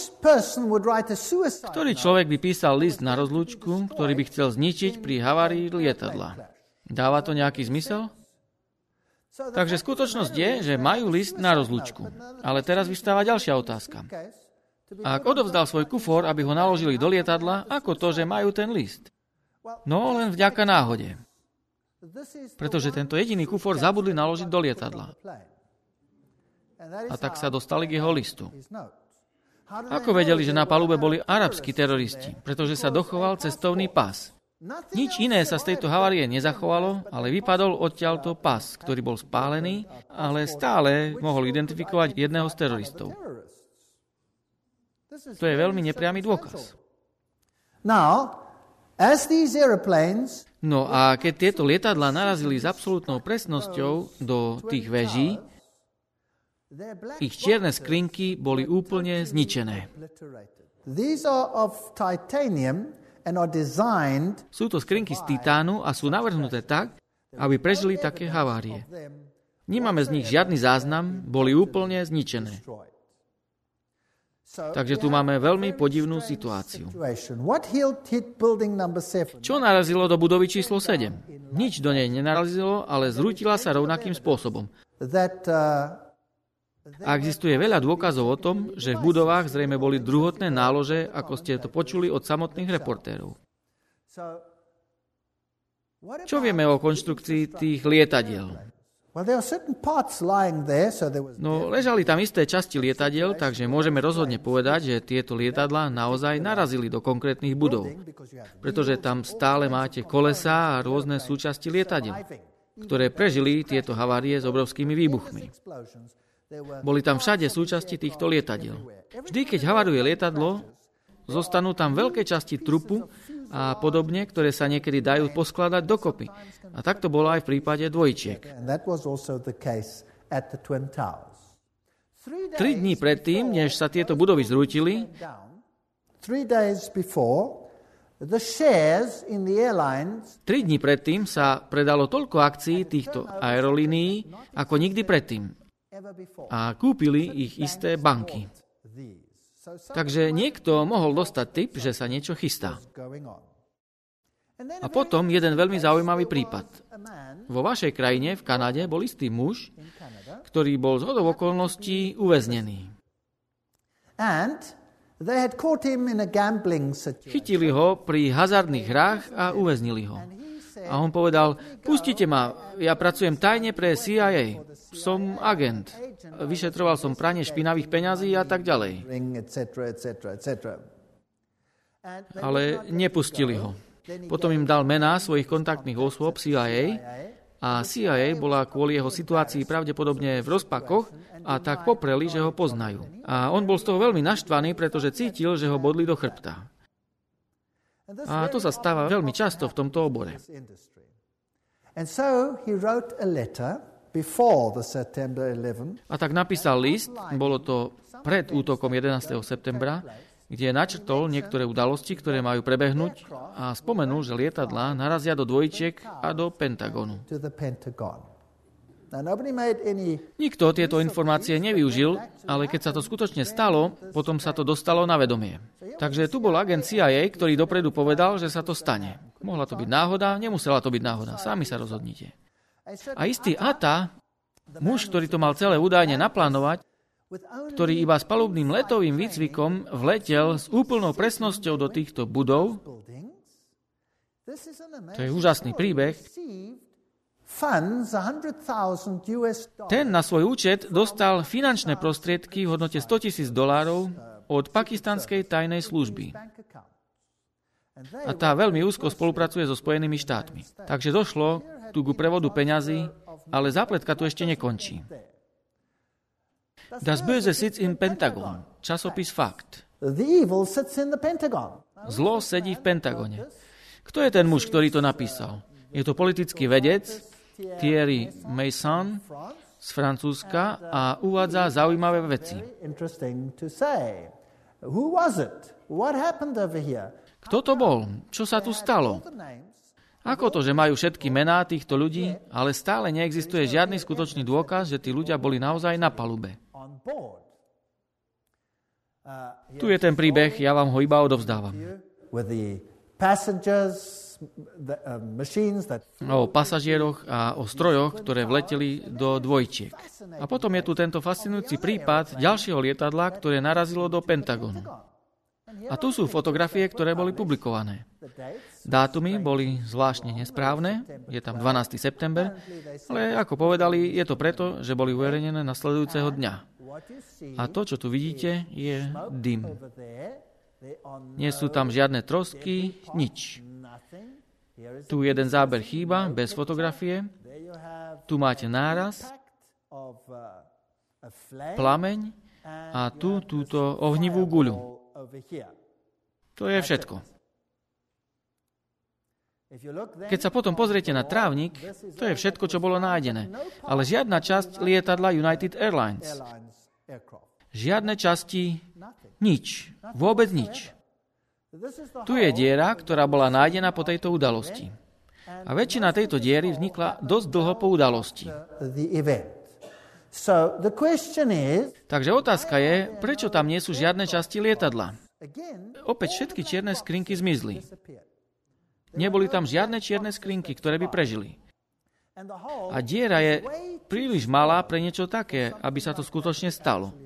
Ktorý človek by písal list na rozlúčku, ktorý by chcel zničiť pri havárii lietadla? Dáva to nejaký zmysel? Takže skutočnosť je, že majú list na rozlúčku. Ale teraz vystáva ďalšia otázka. Ak odovzdal svoj kufor, aby ho naložili do lietadla, ako to, že majú ten list? No, len vďaka náhode. Pretože tento jediný kufor zabudli naložiť do lietadla. A tak sa dostali k jeho listu. Ako vedeli, že na palube boli arabskí teroristi? Pretože sa dochoval cestovný pas. Nič iné sa z tejto havárie nezachovalo, ale vypadol odtiaľto pas, ktorý bol spálený, ale stále mohol identifikovať jedného z teroristov. To je veľmi nepriamy dôkaz. No a keď tieto lietadlá narazili s absolútnou presnosťou do tých veží, ich čierne skrinky boli úplne zničené. Sú to skrinky z titánu a sú navrhnuté tak, aby prežili také havárie. Nemáme z nich žiadny záznam, boli úplne zničené. Takže tu máme veľmi podivnú situáciu. Čo narazilo do budovy číslo 7? Nič do nej nenarazilo, ale zrútila sa rovnakým spôsobom. A existuje veľa dôkazov o tom, že v budovách zrejme boli druhotné nálože, ako ste to počuli od samotných reportérov. Čo vieme o konštrukcii tých lietadiel? No, ležali tam isté časti lietadiel, takže môžeme rozhodne povedať, že tieto lietadlá naozaj narazili do konkrétnych budov. Pretože tam stále máte kolesá a rôzne súčasti lietadiel, ktoré prežili tieto havárie s obrovskými výbuchmi. Boli tam všade súčasti týchto lietadiel. Vždy, keď havaruje lietadlo, zostanú tam veľké časti trupu a podobne, ktoré sa niekedy dajú poskladať dokopy. A tak to bolo aj v prípade dvojčiek. 3 dní predtým, než sa tieto budovy zrútili, The shares in the airlines 3 dní predtým sa predalo toľko akcií týchto aerolínií ako nikdy predtým. ever before. A kúpili ich isté banky. These. So Takže niekto mohol dostať tip, že sa niečo chystá. going on. And then A potom jeden veľmi zaujímavý prípad. a man Vo vašej krajine, v Kanade, bol istý muž, in Canada, ktorý bol zhodou okolností uväznený. and they had caught him in a gambling situation. Chytili ho pri hazardných hrách a uväznili ho. He said, A on povedal, pustite ma, ja pracujem tajne pre CIA, som agent. Vyšetroval som pranie špinavých peňazí a tak ďalej. etc., etc., etc. And they Ale nepustili ho. Potom im dal mená svojich kontaktných osôb CIA a CIA bola kvôli jeho situácii pravdepodobne v rozpakoch a tak popreli, že ho poznajú. A on bol z toho veľmi naštvaný, pretože cítil, že ho bodli do chrbta. A to sa stáva veľmi často v tomto obore. industry. And so he wrote a letter before the September 11 A tak napísal list, bolo to pred útokom 11. septembra, kde načrtol niektoré udalosti, ktoré majú prebehnúť a spomenul, že lietadlá narazia do dvojčiek a do Pentagonu. to the Pentagon. Now nobody made any Nikto tieto informácie nevyužil, ale keď sa to skutočne stalo, potom sa to dostalo na vedomie. Takže tu bol agent CIA, ktorý dopredu povedal, že sa to stane. Mohla to byť náhoda, nemusela to byť náhoda, sami sa rozhodnite. A istý Atta, muž, ktorý to mal celé údajne naplánovať, ktorý iba s palubným letovým výcvikom vletel s úplnou presnosťou do týchto budov, to je úžasný príbeh, funds $100,000 ten na svoj účet dostal finančné prostriedky v hodnote $100,000 od pakistanskej tajnej služby. A tá veľmi úzko spolupracuje so Spojenými štátmi. Takže došlo tu ku prevodu peňazí, ale zápletka tu ešte nekončí. Das Böse sitzt im Pentagon, časopis Fakt. The evil sits in the Pentagon. Zlo sedí v Pentagone. Kto je ten muž, ktorý to napísal? Je to politický vedec Thierry Meyssan z Francúzska a uvádza zaujímavé veci. Interesting to say. Who was it? What happened over here? Kto to bol? Čo sa tu stalo? The names. Ako to, že majú všetky mená týchto ľudí, ale stále neexistuje žiadny skutočný dôkaz, že tí ľudia boli naozaj na palube? On board. Tu je ten príbeh, ja vám ho iba odovzdávam. With the passengers, the machines that O pasažieroch a o strojoch, ktoré vleteli do dvojčiek. A potom je tu tento fascinujúci prípad ďalšieho lietadla, ktoré narazilo do Pentagonu. A tu sú fotografie, ktoré boli publikované. Dátumy boli zvláštne nesprávne, je tam 12. september, ale ako povedali, je to preto, že boli uverejnené nasledujúceho dňa. A to, čo tu vidíte, je dym. Nie sú tam žiadne trosky, nič. Tu jeden záber chýba, bez fotografie. Tu máte náraz, plameň a tu túto ohnivú guľu. To je všetko. Keď sa potom pozriete na trávnik, to je všetko, čo bolo nájdené. Ale žiadna časť lietadla United Airlines. Žiadne časti, nič. Vôbec nič. Tu je diera, ktorá bola nájdená po tejto udalosti. A väčšina tejto diery vznikla dosť dlho po udalosti. Takže otázka je, prečo tam nie sú žiadne časti lietadla? Opäť všetky čierne skrinky zmizli. Neboli tam žiadne čierne skrinky, ktoré by prežili. A diera je príliš malá pre niečo také, aby sa to skutočne stalo.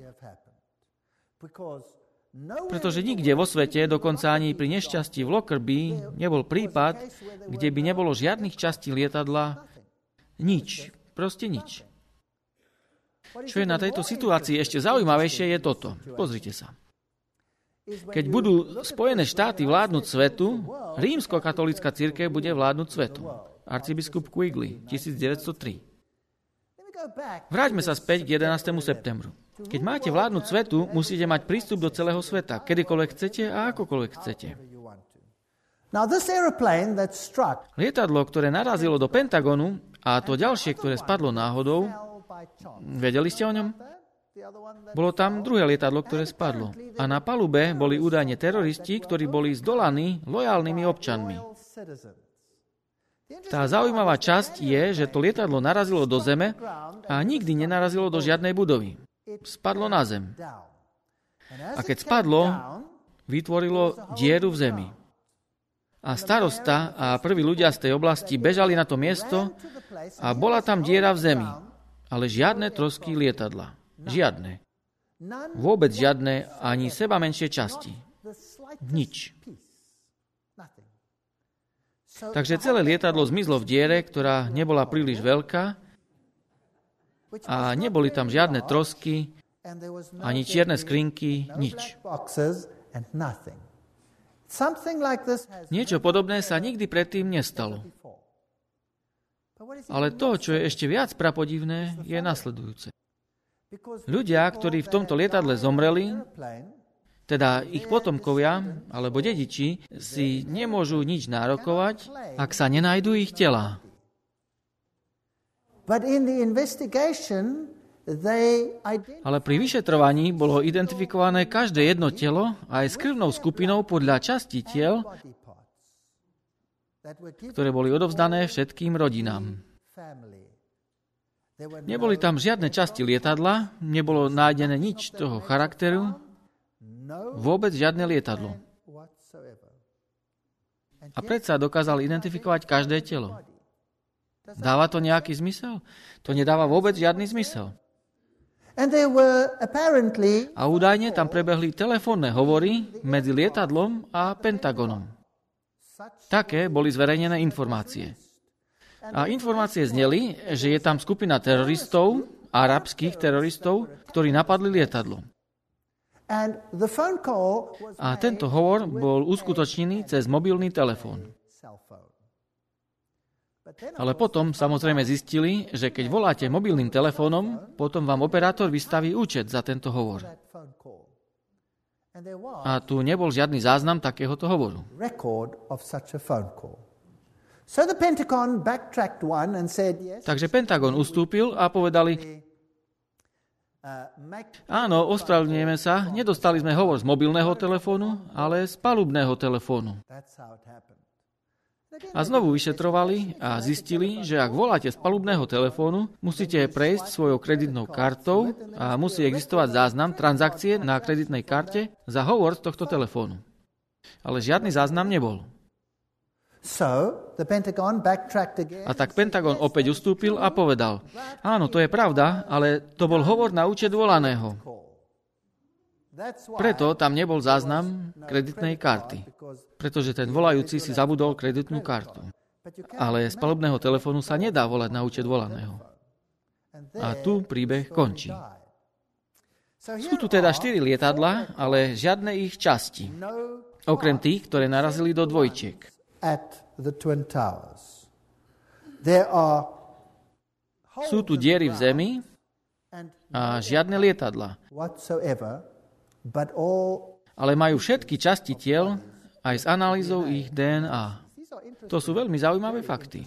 Pretože nikde vo svete, dokonca ani pri nešťastí v Lockerbie, nebol prípad, kde by nebolo žiadnych častí lietadla. Nič. Proste nič. Čo je na tejto situácii ešte zaujímavejšie, je toto. Pozrite sa. Keď budú Spojené štáty vládnuť svetu, rímskokatolícka cirkev bude vládnuť svetu. Arcibiskup Quigley, 1903. Vráťme sa späť k 11. septembru. Keď máte vládnuť svetu, musíte mať prístup do celého sveta, kedykoľvek chcete a akokoľvek chcete. Lietadlo, ktoré narazilo do Pentagonu a to ďalšie, ktoré spadlo náhodou, vedeli ste o ňom? Bolo tam druhé lietadlo, ktoré spadlo. A na palube boli údajne teroristi, ktorí boli zdolaní lojálnymi občanmi. Tá zaujímavá časť je, že to lietadlo narazilo do zeme a nikdy nenarazilo do žiadnej budovy. Spadlo na zem. A keď spadlo, vytvorilo dieru v zemi. A starosta a prví ľudia z tej oblasti bežali na to miesto a bola tam diera v zemi. Ale žiadne trosky lietadla. Žiadne. Vôbec žiadne, ani seba menšie časti. Nič. Takže celé lietadlo zmizlo v diere, ktorá nebola príliš veľká a neboli tam žiadne trosky, ani čierne skrinky, nič. Niečo podobné sa nikdy predtým nestalo. Ale to, čo je ešte viac prapodivné, je nasledujúce. Ľudia, ktorí v tomto lietadle zomreli, teda ich potomkovia alebo dediči, si nemôžu nič nárokovať, ak sa nenájdú ich telá. Ale pri vyšetrovaní bolo identifikované každé jedno telo aj s krvnou skupinou podľa častí tiel, ktoré boli odovzdané všetkým rodinám. Neboli tam žiadne časti lietadla, nebolo nájdené nič toho charakteru, vôbec žiadne lietadlo. A predsa dokázali identifikovať každé telo. Dáva to nejaký zmysel? To nedáva vôbec žiadny zmysel. A údajne tam prebehli telefónne hovory medzi lietadlom a Pentagonom. Také boli zverejnené informácie. A informácie zneli, že je tam skupina teroristov, arabských teroristov, ktorí napadli lietadlo. A tento hovor bol uskutočnený cez mobilný telefón. Ale potom samozrejme zistili, že keď voláte mobilným telefónom, potom vám operátor vystaví účet za tento hovor. A tu nebol žiadny záznam takéhoto hovoru. Takže Pentagon ustúpil a povedali: áno, ospravedlňujeme sa, nedostali sme hovor z mobilného telefónu, ale z palubného telefónu. A znovu vyšetrovali a zistili, že ak voláte z palubného telefónu, musíte prejsť svojou kreditnou kartou a musí existovať záznam transakcie na kreditnej karte za hovor z tohto telefónu. Ale žiadny záznam nebol. A tak Pentagon opäť ustúpil a povedal: áno, to je pravda, ale to bol hovor na účet volaného. Preto tam nebol záznam kreditnej karty, pretože ten volajúci si zabudol kreditnú kartu. Ale z palubného telefónu sa nedá volať na účet volaného. A tu príbeh končí. Sú tu teda 4 lietadlá, ale žiadne ich časti, okrem tých, ktoré narazili do dvojčiek. Sú tu diery v zemi a žiadne lietadlá. Ale majú všetky časti tiel aj s analýzou ich DNA. To sú veľmi zaujímavé fakty.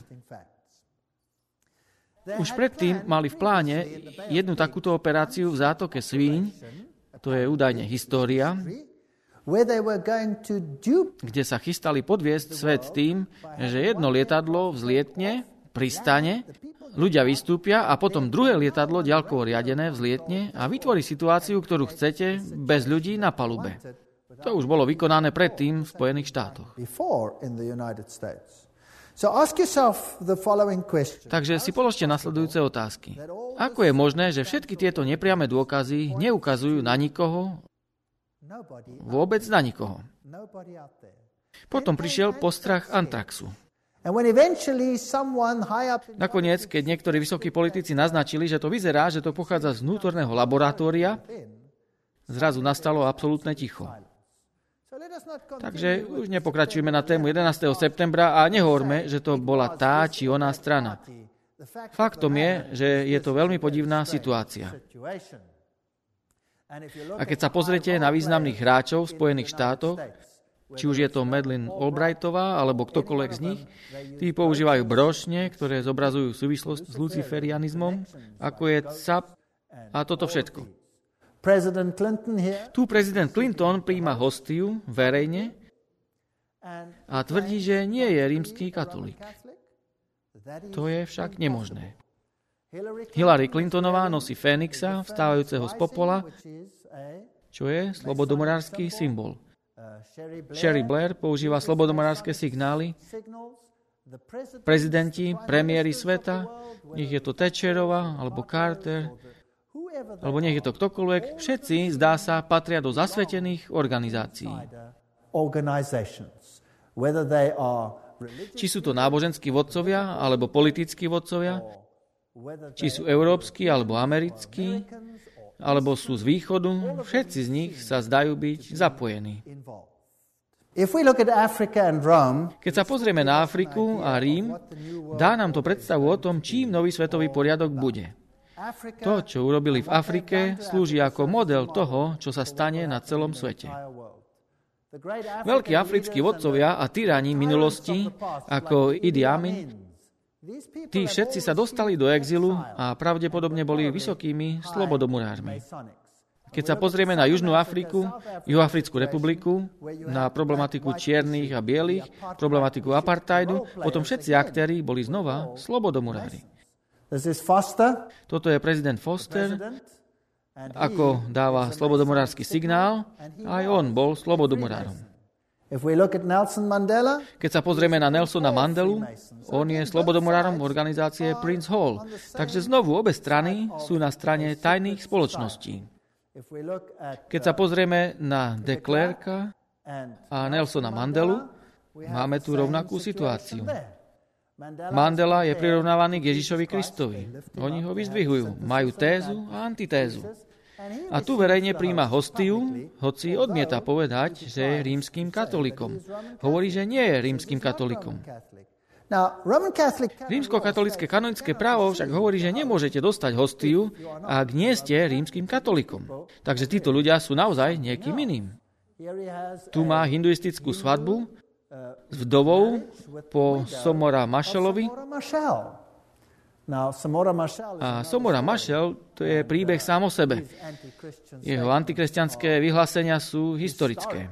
Už predtým mali v pláne jednu takúto operáciu v zátoke Svíň, to je údajne história, kde sa chystali podviesť svet tým, že jedno lietadlo vzlietne, pristane, ľudia vystúpia a potom druhé lietadlo ďalkovo riadené vzlietne a vytvorí situáciu, ktorú chcete, bez ľudí na palube. To už bolo vykonané predtým v Spojených štátoch. Takže si položte nasledujúce otázky. Ako je možné, že všetky tieto nepriame dôkazy neukazujú na nikoho, vôbec na nikoho? Potom prišiel postrach antraxu. Nakoniec, keď niektorí vysokí politici naznačili, že to vyzerá, že to pochádza z vnútorného laboratória, zrazu nastalo absolútne ticho. Takže už nepokračujeme na tému 11. septembra a nehovorme, že to bola tá či oná strana. Faktom je, že je to veľmi podivná situácia. A keď sa pozriete na významných hráčov v Spojených štátoch, či už je to Madeleine Albrightová, alebo ktokoľvek z nich, tí používajú brošne, ktoré zobrazujú súvislosť s luciferianizmom, ako je CAP a toto všetko. Tu prezident Clinton prijíma hostiu verejne a tvrdí, že nie je rímsky katolík. To je však nemožné. Hillary Clintonová nosí Fénixa, vstávajúceho z popola, čo je slobodomorársky symbol. Sherry Blair používa slobodomorárske signály. Prezidenti, premiéry sveta, nech je to Thatcherová, alebo Carter, alebo nech je to ktokoľvek, všetci, zdá sa, patria do zasvetených organizácií. Či sú to náboženskí vodcovia, alebo politickí vodcovia, či sú európski alebo americkí, alebo sú z východu, všetci z nich sa zdajú byť zapojení. Keď sa pozrieme na Afriku a Rím, dá nám to predstavu o tom, čím nový svetový poriadok bude. To, čo urobili v Afrike, slúži ako model toho, čo sa stane na celom svete. Veľkí africkí vodcovia a tyrani minulosti, ako Idi Amin, tí všetci sa dostali do exilu a pravdepodobne boli vysokými slobodomurármi. Keď sa pozrieme na Južnú Afriku, Juhoafrickú republiku, na problematiku čiernych a bielých, problematiku apartheidu, potom všetci aktéri boli znova slobodomurári. Toto je prezident Foster, ako dáva slobodomurársky signál, aj on bol slobodomurárom. Keď sa pozrieme na Nelsona Mandelu, on je slobodomurárom organizácie Prince Hall. Takže znovu obe strany sú na strane tajných spoločností. Keď sa pozrieme na de Klerka a Nelsona Mandelu, máme tu rovnakú situáciu. Mandela je prirovnávaný k Ježišovi Kristovi. Oni ho vyzdvihujú, majú tézu a antitézu. A tu verejne príjma hostiu, hoci odmieta povedať, že je rímskym katolíkom. Hovorí, že nie je rímskym katolíkom. Rímsko-katolické kanonické právo však hovorí, že nemôžete dostať hostiu, ak nie ste rímskym katolíkom. Takže títo ľudia sú naozaj niekým iným. Tu má hinduistickú svadbu s vdovou po Somora Marshallovi. A Somora Marshall, to je príbeh sám o sebe. Jeho antikresťanské vyhlásenia sú historické.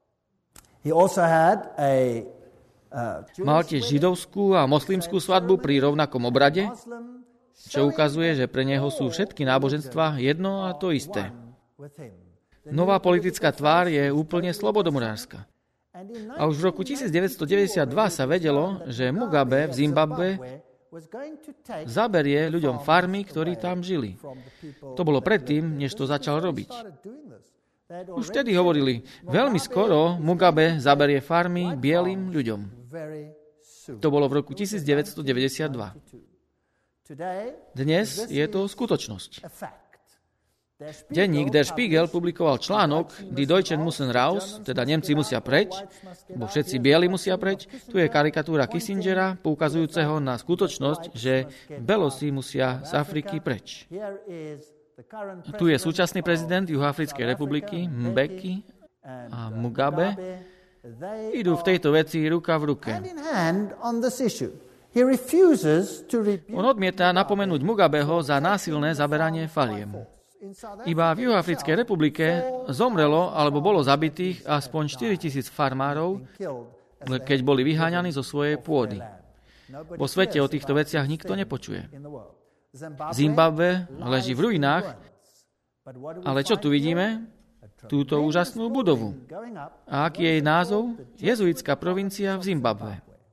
Mal tiež židovskú a moslimskú svadbu pri rovnakom obrade, čo ukazuje, že pre neho sú všetky náboženstvá jedno a to isté. Nová politická tvár je úplne slobodomurárska. A už v roku 1992 sa vedelo, že Mugabe v Zimbabwe zaberie ľuďom farmy, ktorí tam žili. To bolo predtým, než to začal robiť. Už vtedy hovorili, veľmi skoro Mugabe zaberie farmy bielým ľuďom. To bolo v roku 1992. Dnes je to skutočnosť. Denník Der Spiegel publikoval článok Die Deutschen müssen raus, teda Nemci musia preč, bo všetci bieli musia preč. Tu je karikatúra Kissingera, poukazujúceho na skutočnosť, že belosi musia z Afriky preč. Tu je súčasný prezident Juhoafrickej republiky, Mbeki a Mugabe. Idú v tejto veci ruka v ruke. On odmieta napomenúť Mugabeho za násilné zaberanie fariem. Iba v Juhoafrickej republike zomrelo alebo bolo zabitých aspoň 4,000 farmárov, keď boli vyháňaní zo svojej pôdy. Vo svete o týchto veciach nikto nepočuje. Zimbabwe leží v ruinách, ale čo tu vidíme? Túto úžasnú budovu. A aký je jej názov? Jezuitská provincia v Zimbabwe.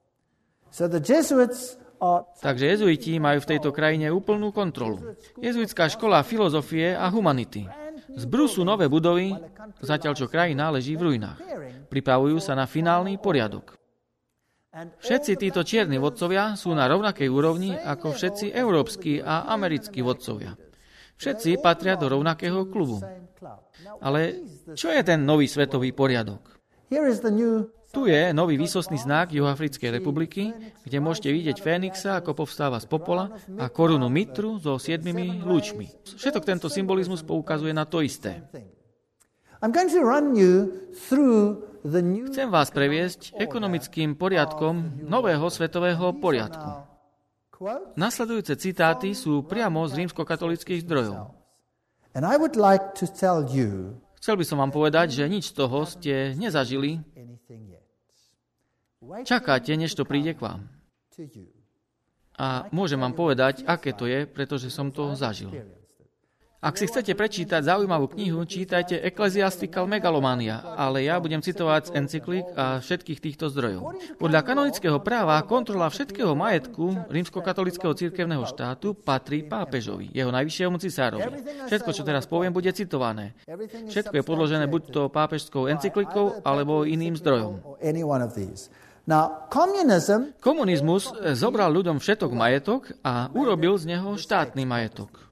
Takže jezuiti majú v tejto krajine úplnú kontrolu. Jezuitská škola filozofie a humanity. Zbrú sú nové budovy, zatiaľ čo krajina leží v ruinách. Pripravujú sa na finálny poriadok. Všetci títo čierni vodcovia sú na rovnakej úrovni ako všetci európski a americkí vodcovia. Všetci patria do rovnakého klubu. Ale čo je ten nový svetový poriadok? Tu je nový výsostný znak Juhoafrickej republiky, kde môžete vidieť Fénixa, ako povstáva z popola, a korunu mitru so 7 lúčmi. Všetok tento symbolizmus poukazuje na to isté. Chcem vás previesť ekonomickým poriadkom nového svetového poriadku. Nasledujúce citáty sú priamo z rímskokatolických zdrojov. And I would like to tell you Chcel by som vám povedať, že nič z toho ste nezažili. anything yet. Čakáte, než to príde k vám. To you. A môžem vám povedať, aké to je, pretože som to zažil. Ak si chcete prečítať zaujímavú knihu, čítajte Ecclesiastical Megalomania, ale ja budem citovať z encyklík a všetkých týchto zdrojov. Podľa kanonického práva kontrola všetkého majetku rímskokatolického cirkevného štátu patrí pápežovi, jeho najvyššiemu cisárovi. Všetko, čo teraz poviem, bude citované. Všetko je podložené buď to pápežskou encyklikou, alebo iným zdrojom. Komunizmus zobral ľuďom všetok majetok a urobil z neho štátny majetok.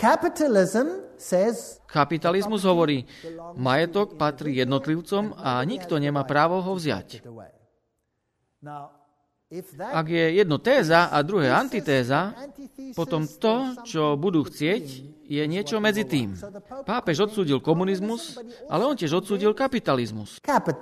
Kapitalizmus hovorí, majetok patrí jednotlivcom a nikto nemá právo ho vziať. Ak je jedno téza a druhé antitéza, potom to, čo budú chcieť, je niečo medzi tým. Pápež odsúdil komunizmus, ale on tiež odsúdil kapitalizmus.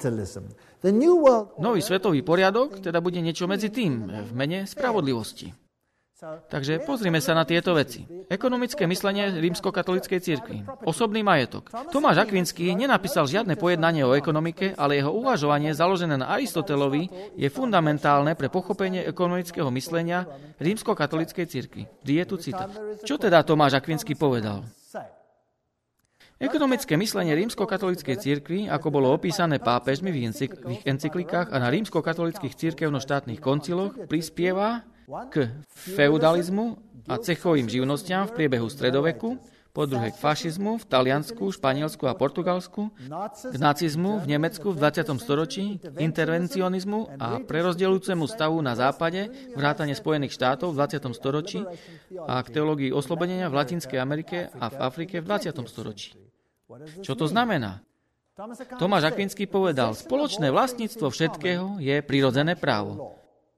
Nový svetový poriadok teda bude niečo medzi tým, v mene spravodlivosti. Takže pozrime sa na tieto veci. Ekonomické myslenie rímskokatolíckej cirkvi. Osobný majetok. Tomáš Akvinský nenapísal žiadne pojednanie o ekonomike, ale jeho uvažovanie založené na Aristotelovi je fundamentálne pre pochopenie ekonomického myslenia rímskokatolíckej cirkvi. Vždy je tu citát. Čo teda Tomáš Akvinský povedal? Ekonomické myslenie rímskokatolíckej cirkvi, ako bolo opísané pápežmi v ich encyklikách a na rímskokatolíckych cirkevno-štátnych konciloch, prispieva k feudalizmu a cechovým živnostiam v priebehu stredoveku, po druhé k fašizmu v Taliansku, Španielsku a Portugalsku, k nacizmu v Nemecku v 20. storočí, k intervencionizmu a prerozdeľujúcemu stavu na západe, vrátane Spojených štátov v 20. storočí a k teológii oslobodenia v Latinskej Amerike a v Afrike v 20. storočí. Čo to znamená? Tomáš Akvinský povedal, spoločné vlastníctvo všetkého je prirodzené právo.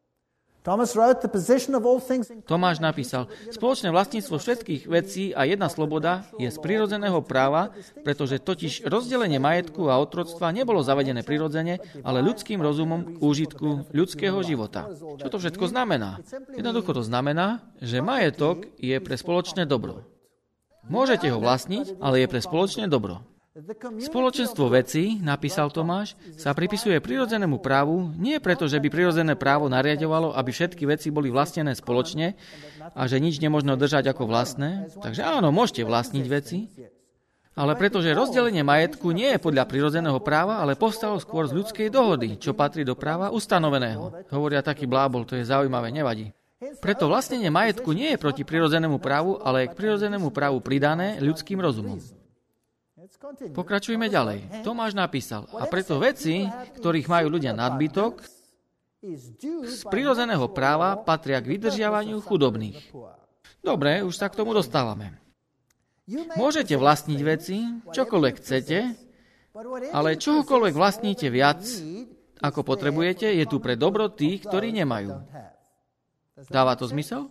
Tomáš napísal, spoločné vlastníctvo všetkých vecí a jedna sloboda je z prirodzeného práva, pretože totiž rozdelenie majetku a otroctva nebolo zavedené prirodzene, ale ľudským rozumom k úžitku ľudského života. Čo to všetko znamená? Jednoducho to znamená, že majetok je pre spoločné dobro. Môžete ho vlastniť, ale je pre spoločné dobro. Spoločenstvo vecí, napísal Tomáš, sa pripisuje prirodzenému právu nie preto, že by prirodzené právo nariadovalo, aby všetky veci boli vlastnené spoločne a že nič nemožno držať ako vlastné. Takže áno, môžete vlastniť veci, ale pretože rozdelenie majetku nie je podľa prirodzeného práva, ale povstalo skôr z ľudskej dohody, čo patrí do práva ustanoveného. Hovoria taký blábol, to je zaujímavé, nevadí. Preto vlastnenie majetku nie je proti prirodzenému právu, ale je k prirodzenému právu pridané ľudským rozumom. Pokračujme ďalej. Tomáš napísal, a preto veci, ktorých majú ľudia nadbytok, z prirodzeného práva patria k vydržiavaniu chudobných. Dobre, už sa k tomu dostávame. Môžete vlastniť veci, čokoľvek chcete, ale čohokoľvek vlastníte viac, ako potrebujete, je tu pre dobro tých, ktorí nemajú. Dáva to zmysel?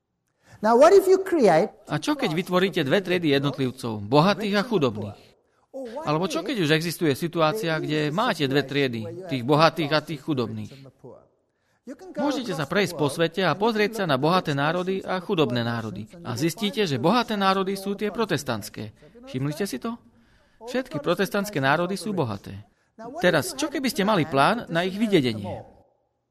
A čo keď vytvoríte dve triedy jednotlivcov, bohatých a chudobných? Alebo čo keď už existuje situácia, kde máte dve triedy, tých bohatých a tých chudobných? Môžete sa prejsť po svete a pozrieť sa na bohaté národy a chudobné národy. A zistíte, že bohaté národy sú tie protestantské. Všimli ste si to? Všetky protestantské národy sú bohaté. Teraz, čo keby ste mali plán na ich vydedenie?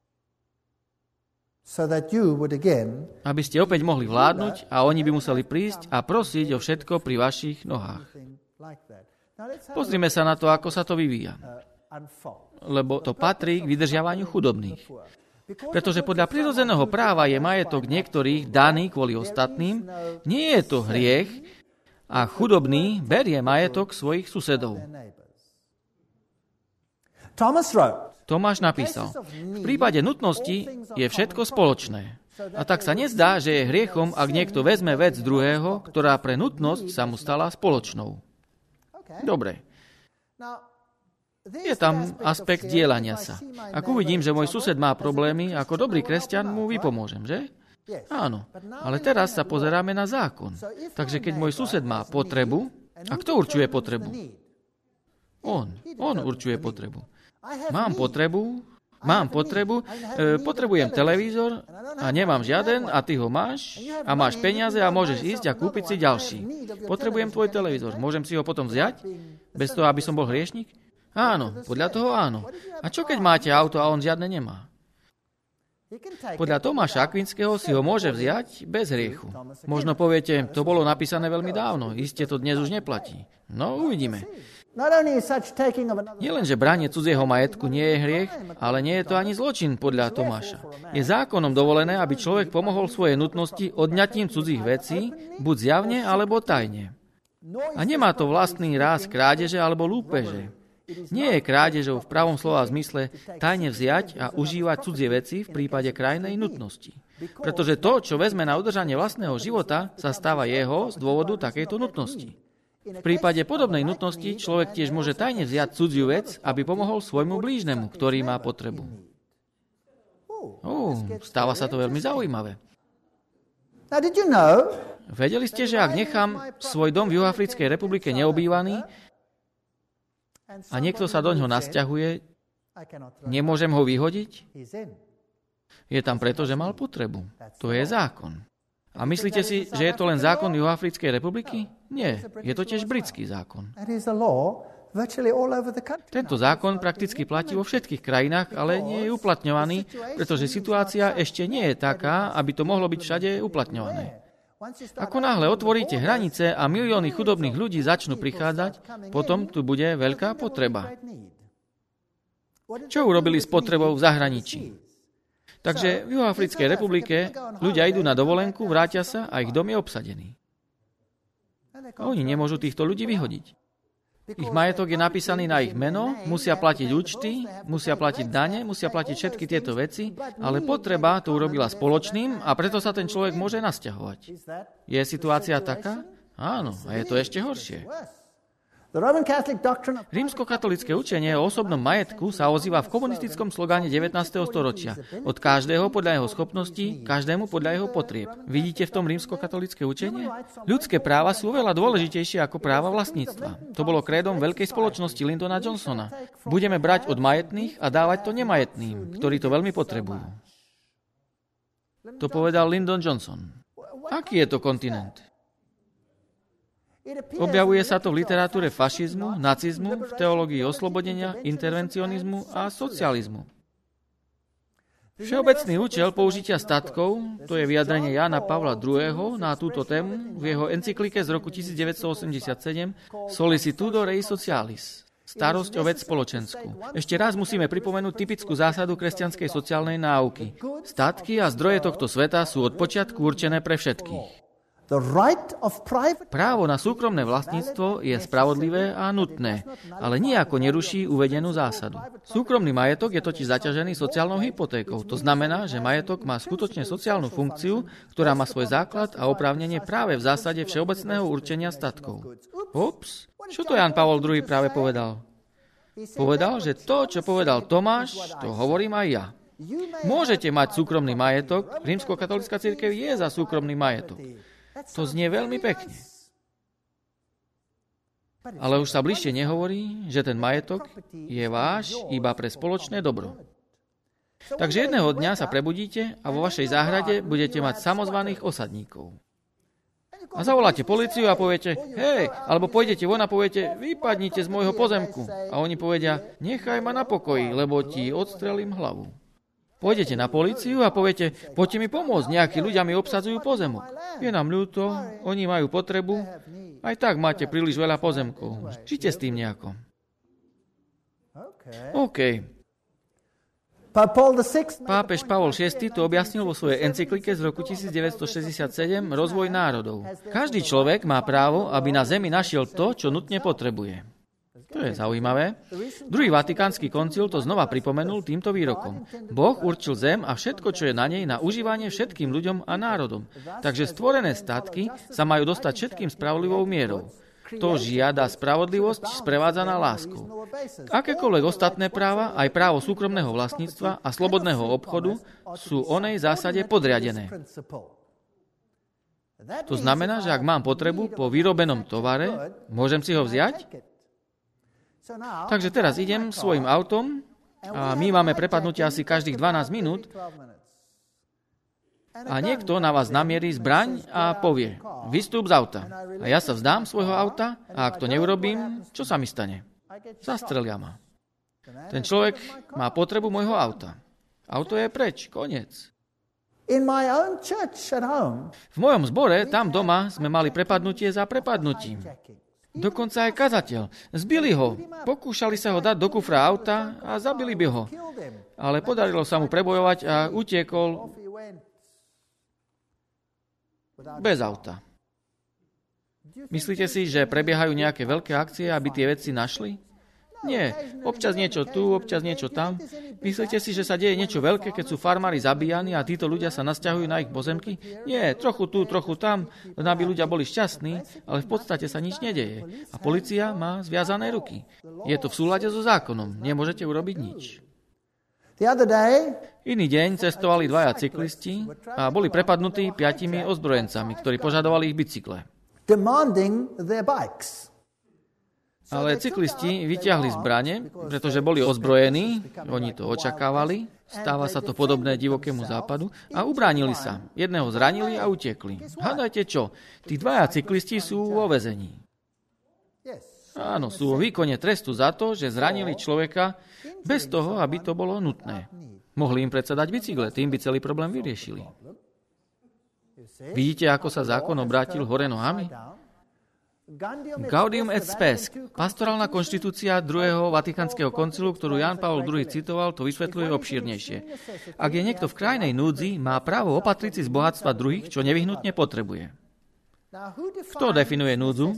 Aby ste opäť mohli vládnuť a oni by museli prísť a prosiť o všetko pri vašich nohách. Pozrime sa na to, ako sa to vyvíja. Lebo to patrí k vydržiavaniu chudobných. Pretože podľa prirodzeného práva je majetok niektorých daný kvôli ostatným, nie je to hriech a chudobný berie majetok svojich susedov. Tomáš napísal, v prípade nutnosti je všetko spoločné. A tak sa nezdá, že je hriechom, ak niekto vezme vec druhého, ktorá pre nutnosť sa mu stala spoločnou. Dobre. Je tam aspekt dielania sa. Ak uvidím, že môj sused má problémy, ako dobrý kresťan mu vypomôžem, že? Áno. Ale teraz sa pozeráme na zákon. Takže keď môj sused má potrebu, a kto určuje potrebu? On určuje potrebu. Mám potrebu Mám potrebujem televízor a nemám žiaden a ty ho máš a máš peniaze a môžeš ísť a kúpiť si ďalší. Potrebujem tvoj televízor. Môžem si ho potom vziať? Bez toho, aby som bol hriešnik? Áno, podľa toho áno. A čo keď máte auto a on žiadne nemá? Podľa Tomáša Akvinského si ho môže vziať bez hriechu. Možno poviete, to bolo napísané veľmi dávno, iste to dnes už neplatí. No, uvidíme. Nie len, že branie cudzieho majetku nie je hriech, ale nie je to ani zločin podľa Tomáša. Je zákonom dovolené, aby človek pomohol svojej nutnosti odňatím cudzích vecí, buď zjavne alebo tajne. A nemá to vlastný ráz krádeže alebo lúpeže. Nie je krádežou v pravom slova zmysle tajne vziať a užívať cudzie veci v prípade krajnej nutnosti. Pretože to, čo vezme na udržanie vlastného života, sa stáva jeho z dôvodu takejto nutnosti. V prípade podobnej nutnosti človek tiež môže tajne vziať cudziu vec, aby pomohol svojmu blížnemu, ktorý má potrebu. Stáva sa to veľmi zaujímavé. Vedeli ste, že ak nechám svoj dom v Juhoafrickej republike neobývaný a niekto sa doňho nasťahuje, nemôžem ho vyhodiť? Je tam preto, že mal potrebu. To je zákon. A myslíte si, že je to len zákon Juhoafrickej republiky? Nie, je to tiež britský zákon. Tento zákon prakticky platí vo všetkých krajinách, ale nie je uplatňovaný, pretože situácia ešte nie je taká, aby to mohlo byť všade uplatňované. Ako náhle otvoríte hranice a milióny chudobných ľudí začnú prichádzať, potom tu bude veľká potreba. Čo urobili s potrebou v zahraničí? Takže v Juhoafrickej republike ľudia idú na dovolenku, vrátia sa a ich dom je obsadený. A oni nemôžu týchto ľudí vyhodiť. Ich majetok je napísaný na ich meno, musia platiť účty, musia platiť dane, musia platiť všetky tieto veci, ale potreba to urobila spoločným a preto sa ten človek môže nasťahovať. Je situácia taká? Áno, a je to ešte horšie. Rímskokatolické učenie o osobnom majetku sa ozýva v komunistickom slogáne 19. storočia. Od každého podľa jeho schopností, každému podľa jeho potrieb. Vidíte v tom rímskokatolické učenie? Ľudské práva sú oveľa dôležitejšie ako práva vlastníctva. To bolo krédom veľkej spoločnosti Lyndona Johnsona. Budeme brať od majetných a dávať to nemajetným, ktorí to veľmi potrebujú. To povedal Lyndon Johnson. Aký je to kontinent? Objavuje sa to v literatúre fašizmu, nacizmu, v teológii oslobodenia, intervencionizmu a socializmu. Všeobecný účel použitia statkov, to je vyjadrenie Jána Pavla II. Na túto tému v jeho encyklike z roku 1987 Solicitudo Rei Socialis, starosť o vec spoločenskú. Ešte raz musíme pripomenúť typickú zásadu kresťanskej sociálnej náuky. Statky a zdroje tohto sveta sú od počiatku určené pre všetkých. Právo na súkromné vlastníctvo je spravodlivé a nutné, ale nijako neruší uvedenú zásadu. Súkromný majetok je totiž zaťažený sociálnou hypotékou. To znamená, že majetok má skutočne sociálnu funkciu, ktorá má svoj základ a oprávnenie práve v zásade všeobecného určenia statkov. Ups, čo to Ján Pavol II práve povedal? Povedal, že to, čo povedal Tomáš, to hovorím aj ja. Môžete mať súkromný majetok, rímskokatolícka cirkev je za súkromný majetok. To znie veľmi pekne. Ale už sa bližšie nehovorí, že ten majetok je váš iba pre spoločné dobro. Takže jedného dňa sa prebudíte a vo vašej záhrade budete mať samozvaných osadníkov. A zavoláte políciu a poviete, hej, alebo pôjdete von a poviete, vypadnite z môjho pozemku. A oni povedia, nechaj ma na pokoji, lebo ti odstrelím hlavu. Pôjdete na políciu a poviete, poďte mi pomôcť, nejakí ľudia mi obsadzujú pozemok. Je nám ľúto, oni majú potrebu, aj tak máte príliš veľa pozemkov. Žite s tým nejako. OK. Pápež Pavol VI to objasnil vo svojej encyklike z roku 1967 Rozvoj národov. Každý človek má právo, aby na zemi našiel to, čo nutne potrebuje. To je zaujímavé. Druhý vatikánsky koncil to znova pripomenul týmto výrokom. Boh určil zem a všetko, čo je na nej, na užívanie všetkým ľuďom a národom. Takže stvorené statky sa majú dostať všetkým spravodlivou mierou. To žiada spravodlivosť sprevádzaná láskou. Akékoľvek ostatné práva, aj právo súkromného vlastníctva a slobodného obchodu sú onej zásade podriadené. To znamená, že ak mám potrebu po vyrobenom tovare, môžem si ho vziať? Takže teraz idem svojim autom A my máme prepadnutie asi každých 12 minút a niekto na vás namierí zbraň a povie, vystúp z auta. A ja sa vzdám svojho auta a ak to neurobím, čo sa mi stane? Zastrelia ma. Ten človek má potrebu môjho auta. Auto je preč, koniec. V mojom zbore, tam doma, sme mali prepadnutie za prepadnutím. Dokonca aj kazateľ. Zbili ho. Pokúšali sa ho dať do kufra auta a zabili by ho. Ale podarilo sa mu prebojovať a utiekol bez auta. Myslíte si, že prebiehajú nejaké veľké akcie, aby tie veci našli? Nie. Občas niečo tu, občas niečo tam. Myslíte si, že sa deje niečo veľké, keď sú farmári zabíjani a títo ľudia sa nasťahujú na ich pozemky? Nie, trochu tu, trochu tam, len aby ľudia boli šťastní, ale v podstate sa nič nedeje. A polícia má zviazané ruky. Je to v súlade so zákonom. Nemôžete urobiť nič. Iný deň cestovali dvaja cyklisti a boli prepadnutí 5 ozbrojencami, ktorí požadovali ich bicykle. Ale cyklisti vyťahli zbrane, pretože boli ozbrojení, oni to očakávali, stáva sa to podobné divokému západu, a ubránili sa. Jedného zranili a utekli. Hádajte čo? Tí dvaja cyklisti sú vo väzení. Áno, sú vo výkone trestu za to, že zranili človeka bez toho, aby to bolo nutné. Mohli im predsa dať bicykle, tým by celý problém vyriešili. Vidíte, ako sa zákon obrátil hore nohami? Gaudium et Spes, pastorálna konštitúcia druhého Vatikánskeho koncilu, ktorú Ján Pavol II citoval, to vysvetľuje obšírnejšie. Ak je niekto v krajnej núdzi, má právo opatriť si z bohatstva druhých, čo nevyhnutne potrebuje. Kto definuje núdzu?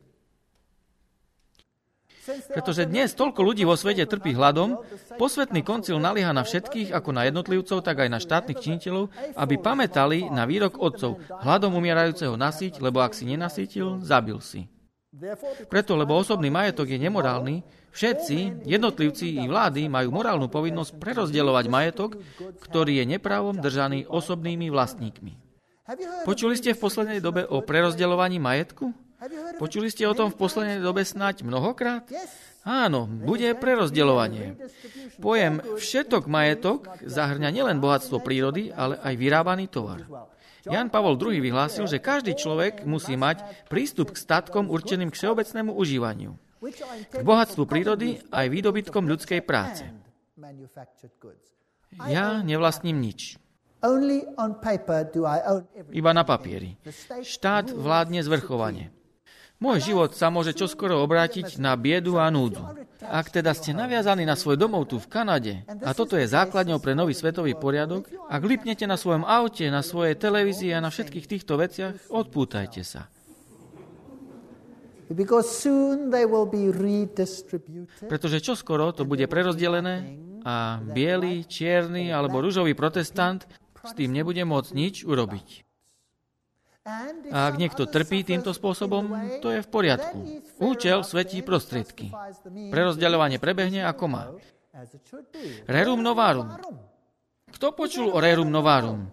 Pretože dnes toľko ľudí vo svete trpí hladom, posvätný koncil nalieha na všetkých, ako na jednotlivcov, tak aj na štátnych činiteľov, aby pamätali na výrok otcov, hladom umierajúceho nasýť, lebo ak si nenasýtil, zabil si. Preto, lebo osobný majetok je nemorálny, všetci, jednotlivci i vlády majú morálnu povinnosť prerozdeľovať majetok, ktorý je neprávom držaný osobnými vlastníkmi. Počuli ste v poslednej dobe o prerozdeľovaní majetku? Počuli ste o tom v poslednej dobe snáď mnohokrát? Áno, bude prerozdeľovanie. Pojem všetok majetok zahŕňa nielen bohatstvo prírody, ale aj vyrábaný tovar. Ján Pavol II vyhlásil, že každý človek musí mať prístup k statkom určeným k všeobecnému užívaniu. K bohatstvu prírody aj výdobytkom ľudskej práce. Ja nevlastním nič. Iba na papieri. Štát vládne zvrchovane. Môj život sa môže čoskoro obrátiť na biedu a núdzu. Ak teda ste naviazaní na svoj domov tu v Kanade, a toto je základňou pre nový svetový poriadok, ak lipnete na svojom aute, na svojej televízii a na všetkých týchto veciach, odpútajte sa. Pretože čoskoro to bude prerozdelené a biely, čierny alebo ružový protestant s tým nebude môcť nič urobiť. A ak niekto trpí týmto spôsobom, to je v poriadku. Účel svetí prostriedky. Prerozdeľovanie prebehne ako má. Rerum novarum. Kto počul o Rerum novarum?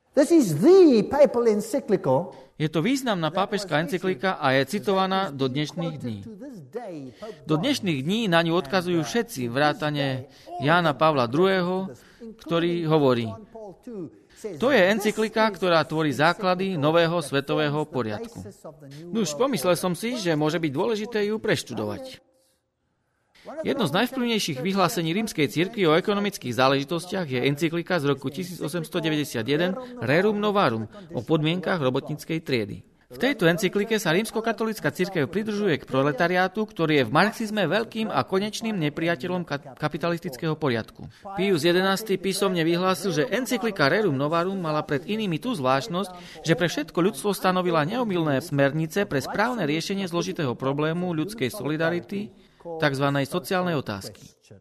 Je to významná pápežská encyklika a je citovaná do dnešných dní. Do dnešných dní na ňu odkazujú všetci, vrátane Jána Pavla II., ktorý hovorí: to je encyklika, ktorá tvorí základy nového svetového poriadku. Nuž, pomyslel som si, že môže byť dôležité ju preštudovať. Jedno z najvplyvnejších vyhlásení rímskej cirkvi o ekonomických záležitostiach je encyklika z roku 1891 Rerum novarum o podmienkach robotníckej triedy. V tejto encyklike sa rímskokatolícka cirkev pridružuje k proletariátu, ktorý je v marxizme veľkým a konečným nepriateľom kapitalistického poriadku. Pius XI písomne vyhlásil, že encyklika Rerum novarum mala pred inými tú zvláštnosť, že pre všetko ľudstvo stanovila neomylné smernice pre správne riešenie zložitého problému ľudskej solidarity, tzv. Sociálnej otázky.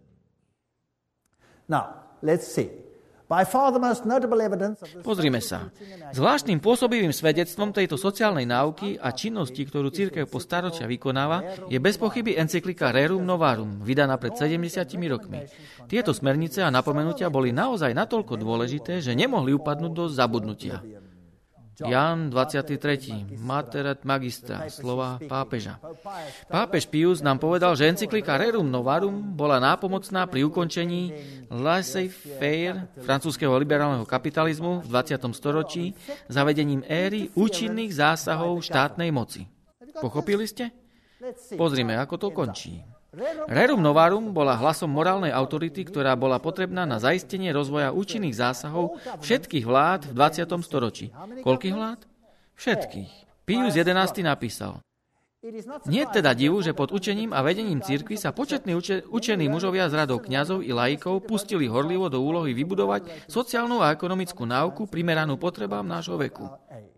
Now, let's see. Pozrime sa. Zvláštnym pôsobivým svedectvom tejto sociálnej náuky a činnosti, ktorú cirkev po staročia vykonáva, je bez pochyby encyklika Rerum novarum, vydaná pred 70 rokmi. Tieto smernice a napomenutia boli naozaj natoľko dôležité, že nemohli upadnúť do zabudnutia. Ján 23. Mater et Magistra, slova pápeža. Pápež Pius nám povedal, že encyklika Rerum Novarum bola nápomocná pri ukončení laissez-faire francúzskeho liberálneho kapitalizmu v 20. storočí zavedením éry účinných zásahov štátnej moci. Pochopili ste? Pozrime, ako to končí. Rerum Novarum bola hlasom morálnej autority, ktorá bola potrebná na zaistenie rozvoja účinných zásahov všetkých vlád v 20. storočí. Koľkých vlád? Všetkých. Pius XI napísal: Nie je teda divu, že pod učením a vedením cirkvi sa početní učení mužovia z radov kňazov i laikov pustili horlivo do úlohy vybudovať sociálnu a ekonomickú náuku primeranú potrebám nášho veku.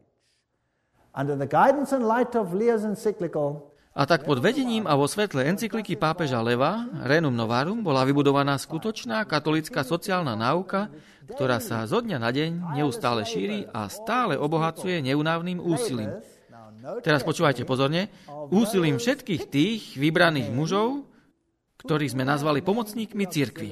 A tak pod vedením a vo svetle encykliky pápeža Leva Rerum Novarum bola vybudovaná skutočná katolická sociálna náuka, ktorá sa zo dňa na deň neustále šíri a stále obohacuje neúnavným úsilím. Teraz počúvajte pozorne. Úsilím všetkých tých vybraných mužov, ktorých sme nazvali pomocníkmi cirkvi.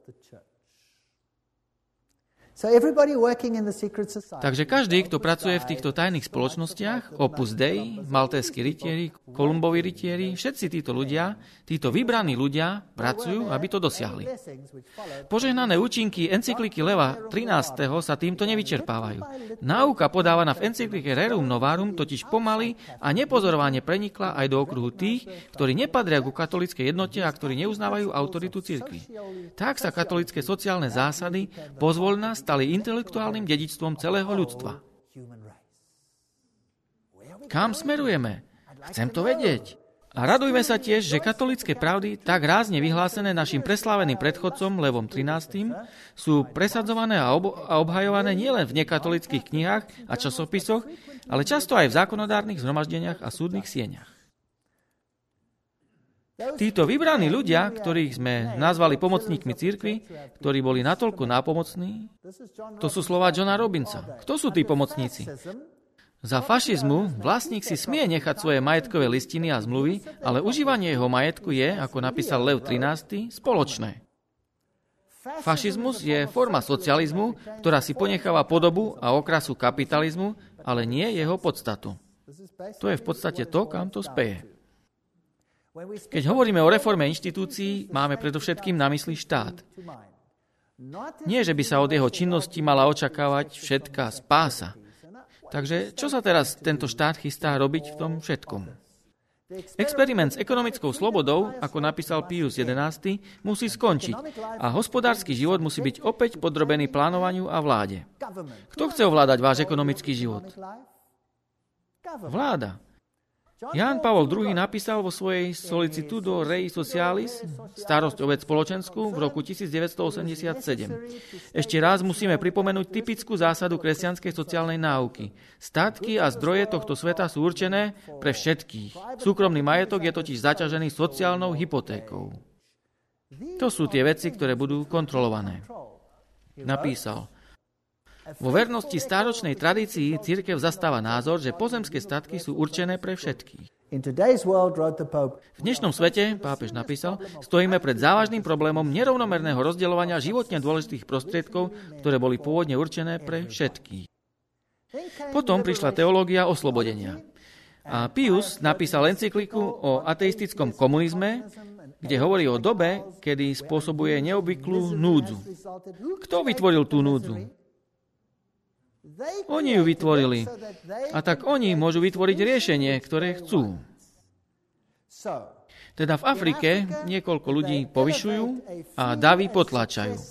Takže každý, kto pracuje v týchto tajných spoločnostiach, Opus Dei, maltéski rytieri, Kolumbovi rytieri, všetci títo ľudia, títo vybraní ľudia pracujú, aby to dosiahli. Požehnané účinky encykliky Leva 13. sa týmto nevyčerpávajú. Náuka podávaná v encyklike Rerum Novarum totiž pomaly a nepozorovane prenikla aj do okruhu tých, ktorí nepatria ku katolíckej jednote a ktorí neuznávajú autoritu cirkvi. Tak sa katolícke sociálne zásady pozvoľna stali intelektuálnym dedičstvom celého ľudstva. Kam smerujeme? Chcem to vedieť. A radujme sa tiež, že katolícke pravdy, tak rázne vyhlásené našim presláveným predchodcom Levom XIII, sú presadzované a obhajované nielen v nekatolických knihách a časopisoch, ale často aj v zákonodárnych zhromaždeniach a súdnych sieňach. Títo vybraní ľudia, ktorých sme nazvali pomocníkmi cirkvi, ktorí boli natoľko nápomocní, to sú slová Johna Robinsa. Kto sú tí pomocníci? Za fašizmu vlastník si smie nechať svoje majetkové listiny a zmluvy, ale užívanie jeho majetku je, ako napísal Lev XIII, spoločné. Fašizmus je forma socializmu, ktorá si ponecháva podobu a okrasu kapitalizmu, ale nie jeho podstatu. To je v podstate to, kam to speje. Keď hovoríme o reforme inštitúcií, máme predovšetkým na mysli štát. Nie, že by sa od jeho činnosti mala očakávať všetká spása. Takže čo sa teraz tento štát chystá robiť v tom všetkom? Experiment s ekonomickou slobodou, ako napísal Pius XI, musí skončiť a hospodársky život musí byť opäť podrobený plánovaniu a vláde. Kto chce ovládať váš ekonomický život? Vláda. Ján Pavol II napísal vo svojej Solicitudo Rei Socialis, starosť o vec spoločenskú, v roku 1987. Ešte raz musíme pripomenúť typickú zásadu kresťanskej sociálnej náuky. Statky a zdroje tohto sveta sú určené pre všetkých. Súkromný majetok je totiž zaťažený sociálnou hypotékou. To sú tie veci, ktoré budú kontrolované. Napísal: Vo vernosti stáročnej tradícii cirkev zastáva názor, že pozemské statky sú určené pre všetkých. V dnešnom svete, pápež napísal, stojíme pred závažným problémom nerovnomerného rozdeľovania životne dôležitých prostriedkov, ktoré boli pôvodne určené pre všetkých. Potom prišla teológia oslobodenia. A Pius napísal encykliku o ateistickom komunizme, kde hovorí o dobe, kedy spôsobuje neobvyklú núdzu. Kto vytvoril tú núdzu? Oni ju vytvorili. A tak oni môžu vytvoriť riešenie, ktoré chcú. Teda v Afrike niekoľko ľudí povyšujú a davy potláčajú.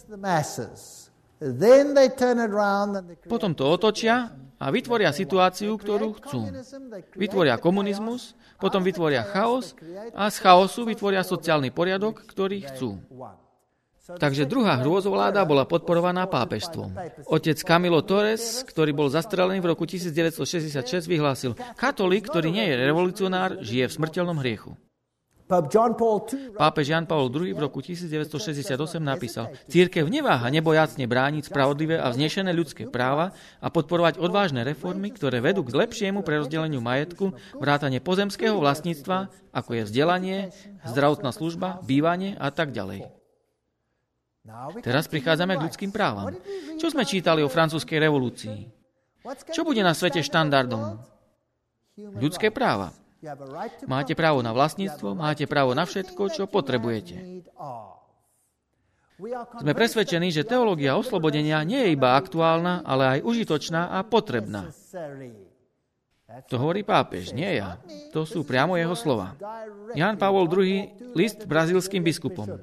Potom to otočia a vytvoria situáciu, ktorú chcú. Vytvoria komunizmus, potom vytvoria chaos a z chaosu vytvoria sociálny poriadok, ktorý chcú. Takže druhá hrôzovláda bola podporovaná pápežstvom. Otec Camilo Torres, ktorý bol zastrelený v roku 1966, vyhlásil: katolík, ktorý nie je revolucionár, žije v smrteľnom hriechu. Pápež Ján Pavol II v roku 1968 napísal: cirkev neváha nebojacne brániť spravodlivé a vznešené ľudské práva a podporovať odvážne reformy, ktoré vedú k lepšiemu prerozdeleniu majetku, vrátane pozemského vlastníctva, ako je vzdelanie, zdravotná služba, bývanie a tak ďalej. Teraz prichádzame k ľudským právam. Čo sme čítali o francúzskej revolúcii? Čo bude na svete štandardom? Ľudské práva. Máte právo na vlastníctvo, máte právo na všetko, čo potrebujete. Sme presvedčení, že teológia oslobodenia nie je iba aktuálna, ale aj užitočná a potrebná. To hovorí pápež, nie ja. To sú priamo jeho slova. Ján Pavol II, list brazílskym biskupom.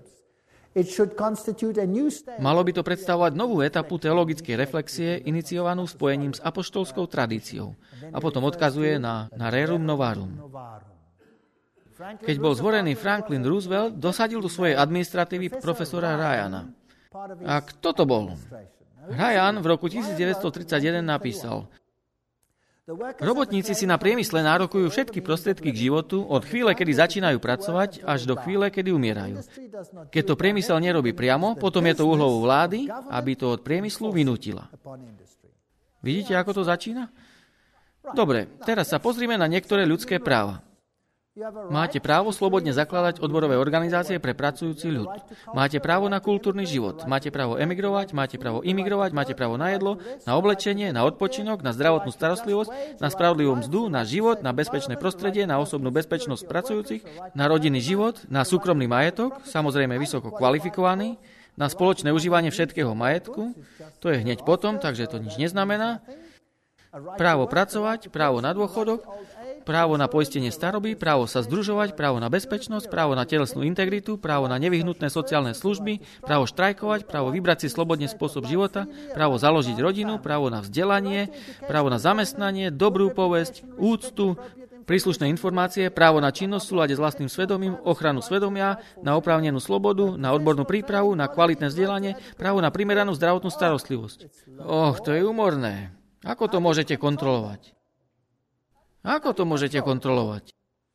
Malo by to predstavovať novú etapu teologickej reflexie, iniciovanú spojením s apoštolskou tradíciou. A potom odkazuje na Rerum Novarum. Keď bol zvorený Franklin Roosevelt, dosadil do svojej administratívy profesora Ryana. A kto to bol? Ryan v roku 1931 napísal: Robotníci si na priemysle nárokujú všetky prostriedky k životu od chvíle, kedy začínajú pracovať, až do chvíle, kedy umierajú. Keď to priemysel nerobí priamo, potom je to úlohou vlády, aby to od priemyslu vynútila. Vidíte, ako to začína? Dobre, teraz sa pozrime na niektoré ľudské práva. Máte právo slobodne zakladať odborové organizácie pre pracujúci ľud. Máte právo na kultúrny život. Máte právo emigrovať, máte právo imigrovať, máte právo na jedlo, na oblečenie, na odpočinok, na zdravotnú starostlivosť, na spravodlivú mzdu, na život, na bezpečné prostredie, na osobnú bezpečnosť pracujúcich, na rodinný život, na súkromný majetok, samozrejme vysoko kvalifikovaný, na spoločné užívanie všetkého majetku. To je hneď potom, takže to nič neznamená. Právo pracovať, právo na dôchodok, právo na poistenie staroby, právo sa združovať, právo na bezpečnosť, právo na telesnú integritu, právo na nevyhnutné sociálne služby, právo štrajkovať, právo vybrať si slobodne spôsob života, právo založiť rodinu, právo na vzdelanie, právo na zamestnanie, dobrú povesť, úctu, príslušné informácie, právo na činnosť v súlade s vlastným svedomím, ochranu svedomia, na oprávnenú slobodu, na odbornú prípravu, na kvalitné vzdelanie, právo na primeranú zdravotnú starostlivosť. To je úmorné. Ako to môžete kontrolovať? Ako to môžete kontrolovať?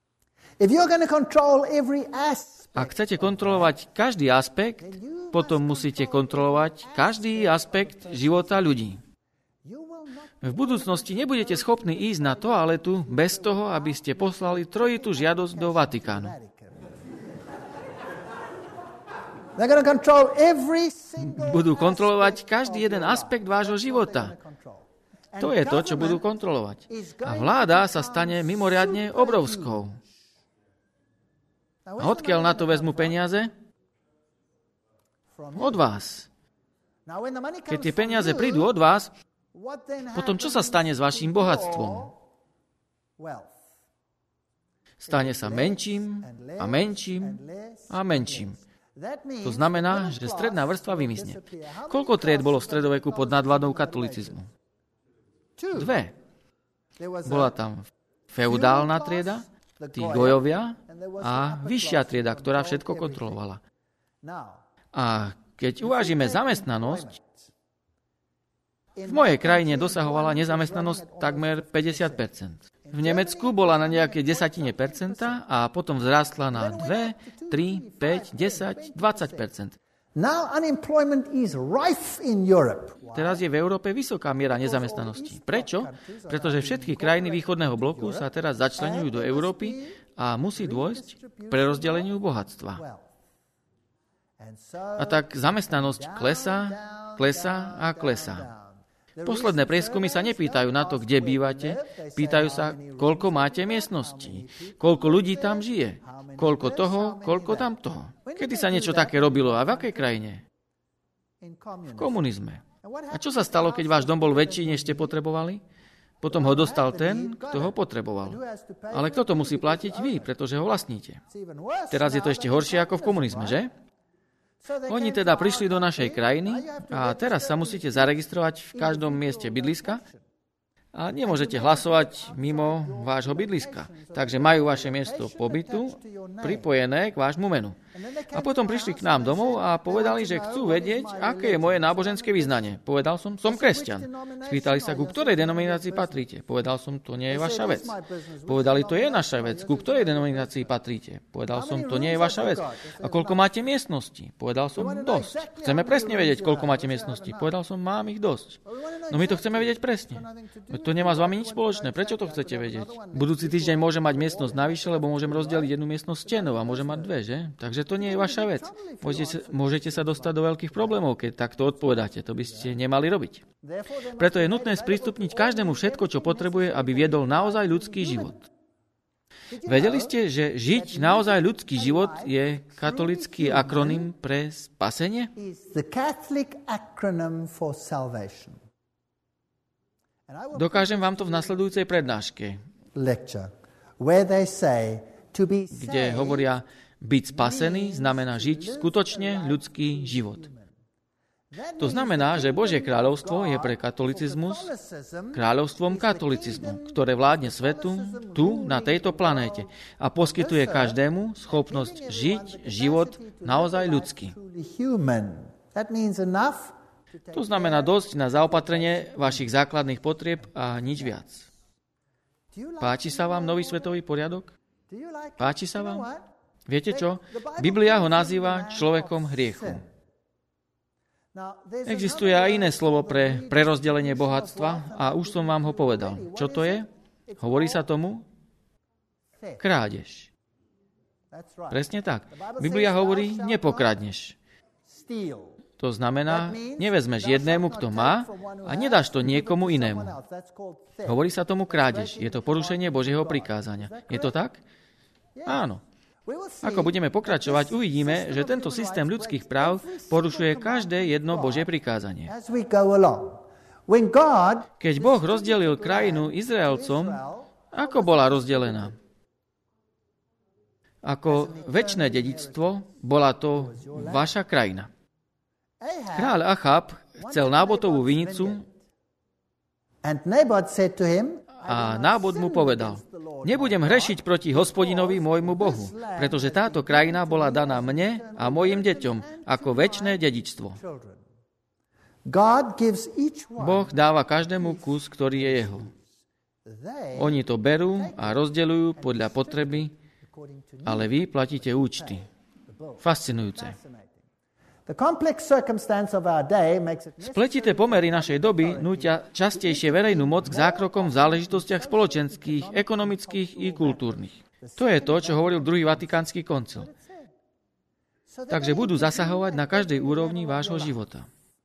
Ak chcete kontrolovať každý aspekt, potom musíte kontrolovať každý aspekt života ľudí. V budúcnosti nebudete schopní ísť na toaletu bez toho, aby ste poslali trojitú žiadosť do Vatikánu. Budú kontrolovať každý jeden aspekt vášho života. To je to, čo budú kontrolovať. A vláda sa stane mimoriadne obrovskou. A odkiaľ na to vezmu peniaze? Od vás. Keď tie peniaze prídu od vás, potom čo sa stane s vašim bohatstvom? Stane sa menším a menším a menším. To znamená, že stredná vrstva vymizne. Koľko tried bolo v stredoveku pod nadvládou katolicizmu? 2. Bola tam feudálna trieda, tí gojovia, a vyššia trieda, ktorá všetko kontrolovala. A keď uvážime zamestnanosť, v mojej krajine dosahovala nezamestnanosť takmer 50%. V Nemecku bola na nejaké 10% a potom vzrástla na 2, 3, 5, 10, 20%. Teraz je v Európe vysoká miera nezamestnanosti. Prečo? Pretože všetky krajiny východného bloku sa teraz začleňujú do Európy a musí dôjsť k prerozdeleniu bohatstva. A tak zamestnanosť klesá a klesá. Posledné prieskumy sa nepýtajú na to, kde bývate, pýtajú sa, koľko máte miestností, koľko ľudí tam žije, koľko toho, koľko tam toho. Kedy sa niečo také robilo a v akej krajine? V komunizme. A čo sa stalo, keď váš dom bol väčší, než ste potrebovali? Potom ho dostal ten, kto ho potreboval. Ale kto to musí platiť? Vy, pretože ho vlastníte. Teraz je to ešte horšie ako v komunizme, že? Oni teda prišli do našej krajiny a teraz sa musíte zaregistrovať v každom mieste bydliska a nemôžete hlasovať mimo vášho bydliska. Takže majú vaše miesto pobytu pripojené k vášmu menu. A potom prišli k nám domov a povedali, že chcú vedieť, aké je moje náboženské vyznanie. Povedal som kresťan. Spýtali sa, ku ktorej denominácii patríte. Povedal som, to nie je vaša vec. Povedali, to je naša vec. Ku ktorej denominácii patríte. Povedal som, to nie je vaša vec. A koľko máte miestností? Povedal som, dosť. Chceme presne vedieť, koľko máte miestností. Povedal som, mám ich dosť. No my to chceme vedieť presne. To nemá s vami nič spoločné. Prečo to chcete vedieť? Budúci týždeň môžem mať miestnosť navyše, lebo môžem rozdeliť jednu miestnosť stenou a môžem mať dve, že? Takže to nie je vaša vec. Môžete sa dostať do veľkých problémov, keď takto odpovedáte. To by ste nemali robiť. Preto je nutné sprístupniť každému všetko, čo potrebuje, aby viedol naozaj ľudský život. Vedeli ste, že žiť naozaj ľudský život je katolický akronym pre spasenie? Dokážem vám to v nasledujúcej prednáške, kde hovoria, byť spasený znamená žiť skutočne ľudský život. To znamená, že Božie kráľovstvo je pre katolicizmus kráľovstvom katolicizmu, ktoré vládne svetu tu, na tejto planéte a poskytuje každému schopnosť žiť život naozaj ľudský. To znamená dosť na zaopatrenie vašich základných potrieb a nič viac. Páči sa vám nový svetový poriadok? Páči sa vám? Viete čo? Biblia ho nazýva človekom hriechu. Existuje aj iné slovo pre prerozdelenie bohatstva a už som vám ho povedal. Čo to je? Hovorí sa tomu krádež. Presne tak. Biblia hovorí, nepokradneš. To znamená, nevezmeš jednému, kto má, a nedáš to niekomu inému. Hovorí sa tomu krádež. Je to porušenie Božieho prikázania. Je to tak? Áno. Ako budeme pokračovať, uvidíme, že tento systém ľudských práv porušuje každé jedno Božie prikázanie. Keď Boh rozdelil krajinu Izraelcom, ako bola rozdelená? Ako večné dedičstvo bola to vaša krajina. Kráľ Achab chcel Nábotovú vinicu a Nábot mu povedal, nebudem hrešiť proti Hospodinovi môjmu Bohu, pretože táto krajina bola daná mne a mojim deťom ako večné dedičstvo. Boh dáva každému kus, ktorý je jeho. Oni to berú a rozdeľujú podľa potreby, ale vy platíte účty. Fascinujúce. Spletité pomery našej doby nútia častejšie verejnú moc k zákrokom v záležitostiach spoločenských, ekonomických i kultúrnych. To je to, čo hovoril druhý Vatikánsky koncil. Takže budú zasahovať na každej úrovni vášho života.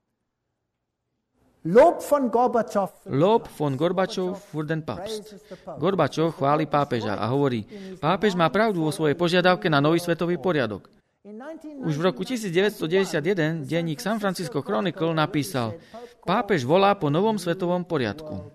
Lob von Gorbačov für den Papst. Gorbačov chváli pápeža a hovorí, pápež má pravdu vo svojej požiadavke na nový svetový poriadok. Už v roku 1991 denník San Francisco Chronicle napísal, pápež volá po novom svetovom poriadku.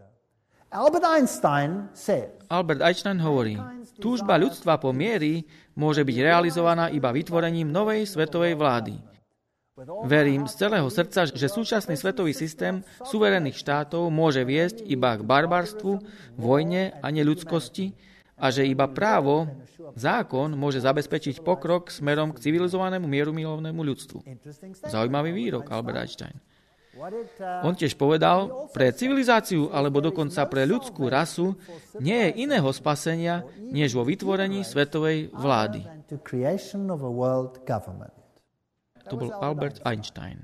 Albert Einstein hovorí, túžba ľudstva po miery môže byť realizovaná iba vytvorením novej svetovej vlády. Verím z celého srdca, že súčasný svetový systém suverénnych štátov môže viesť iba k barbarstvu, vojne a neľudskosti a že iba právo, zákon môže zabezpečiť pokrok smerom k civilizovanému mierumilovnému ľudstvu. Zaujímavý výrok, Albert Einstein. On tiež povedal, pre civilizáciu alebo dokonca pre ľudskú rasu nie je iného spasenia, než vo vytvorení svetovej vlády. To bol Albert Einstein.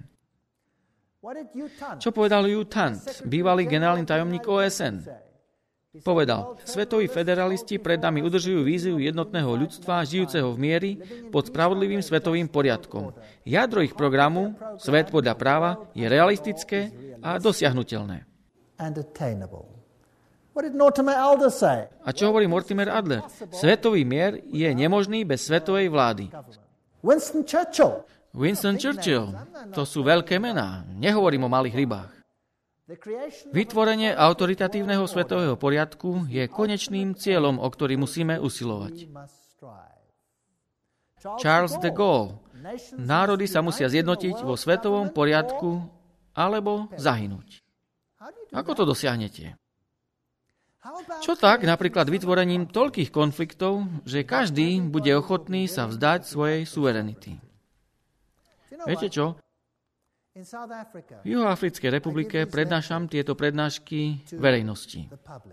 Čo povedal Hugh Tant, bývalý generálny tajomník OSN? Povedal, svetoví federalisti pred nami udržujú víziu jednotného ľudstva, žijúceho v miery pod spravodlivým svetovým poriadkom. Jadro ich programu, svet podľa práva, je realistické a dosiahnuteľné. A čo hovorí Mortimer Adler? Svetový mier je nemožný bez svetovej vlády. Winston Churchill, to sú veľké mená, nehovorím o malých rybách. Vytvorenie autoritatívneho svetového poriadku je konečným cieľom, o ktorý musíme usilovať. Charles de Gaulle. Národy sa musia zjednotiť vo svetovom poriadku alebo zahynúť. Ako to dosiahnete? Čo tak napríklad vytvorením toľkých konfliktov, že každý bude ochotný sa vzdať svojej suverenity? Viete čo? V Juhoafrickej republike prednášam tieto prednášky verejnosti.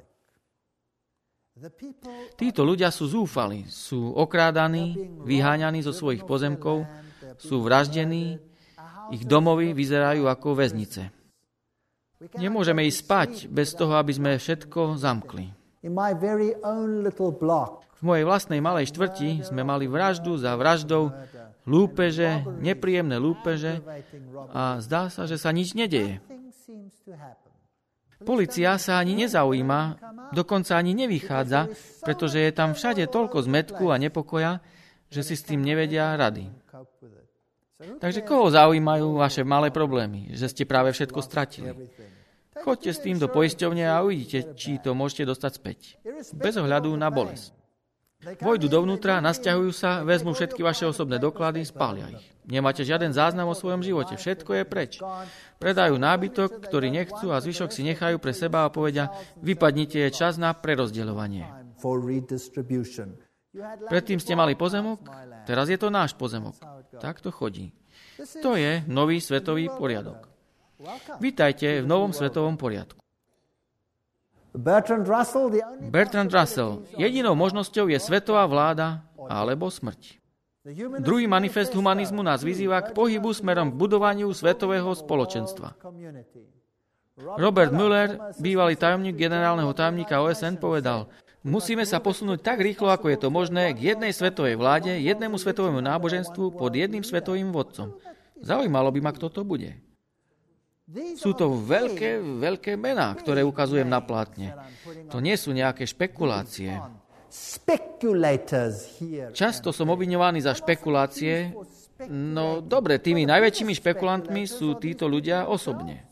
Títo ľudia sú zúfali, sú okrádaní, vyháňaní zo svojich pozemkov, sú vraždení, ich domovy vyzerajú ako väznice. Nemôžeme ísť spať bez toho, aby sme všetko zamkli. In my very own little block. V mojej vlastnej malej štvrti sme mali vraždu za vraždou, lúpeže, nepríjemné lúpeže a zdá sa, že sa nič nedeje. Polícia sa ani nezaujíma, dokonca ani nevychádza, pretože je tam všade toľko zmätku a nepokoja, že si s tým nevedia rady. Takže koho zaujímajú vaše malé problémy, že ste práve všetko stratili? Choďte s tým do poisťovne a uvidíte, či to môžete dostať späť. Bez ohľadu na bolesť. Vojdu dovnútra, nasťahujú sa, vezmú všetky vaše osobné doklady, spália ich. Nemáte žiaden záznam o svojom živote, všetko je preč. Predajú nábytok, ktorý nechcú a zvyšok si nechajú pre seba a povedia, vypadnite, je čas na prerozdeľovanie. Predtým ste mali pozemok, teraz je to náš pozemok. Tak to chodí. To je nový svetový poriadok. Vítajte v novom svetovom poriadku. Bertrand Russell. Jedinou možnosťou je svetová vláda alebo smrť. Druhý manifest humanizmu nás vyzýva k pohybu smerom k budovaniu svetového spoločenstva. Robert Mueller, bývalý tajomník generálneho tajomníka OSN, povedal, musíme sa posunúť tak rýchlo, ako je to možné, k jednej svetovej vláde, jednému svetovému náboženstvu pod jedným svetovým vodcom. Zaujímalo by ma, kto to bude. Sú to veľké mená, ktoré ukazujem na plátne. To nie sú nejaké špekulácie. Často som obviňovaný za špekulácie. No dobre, tými najväčšími špekulantmi sú títo ľudia osobne.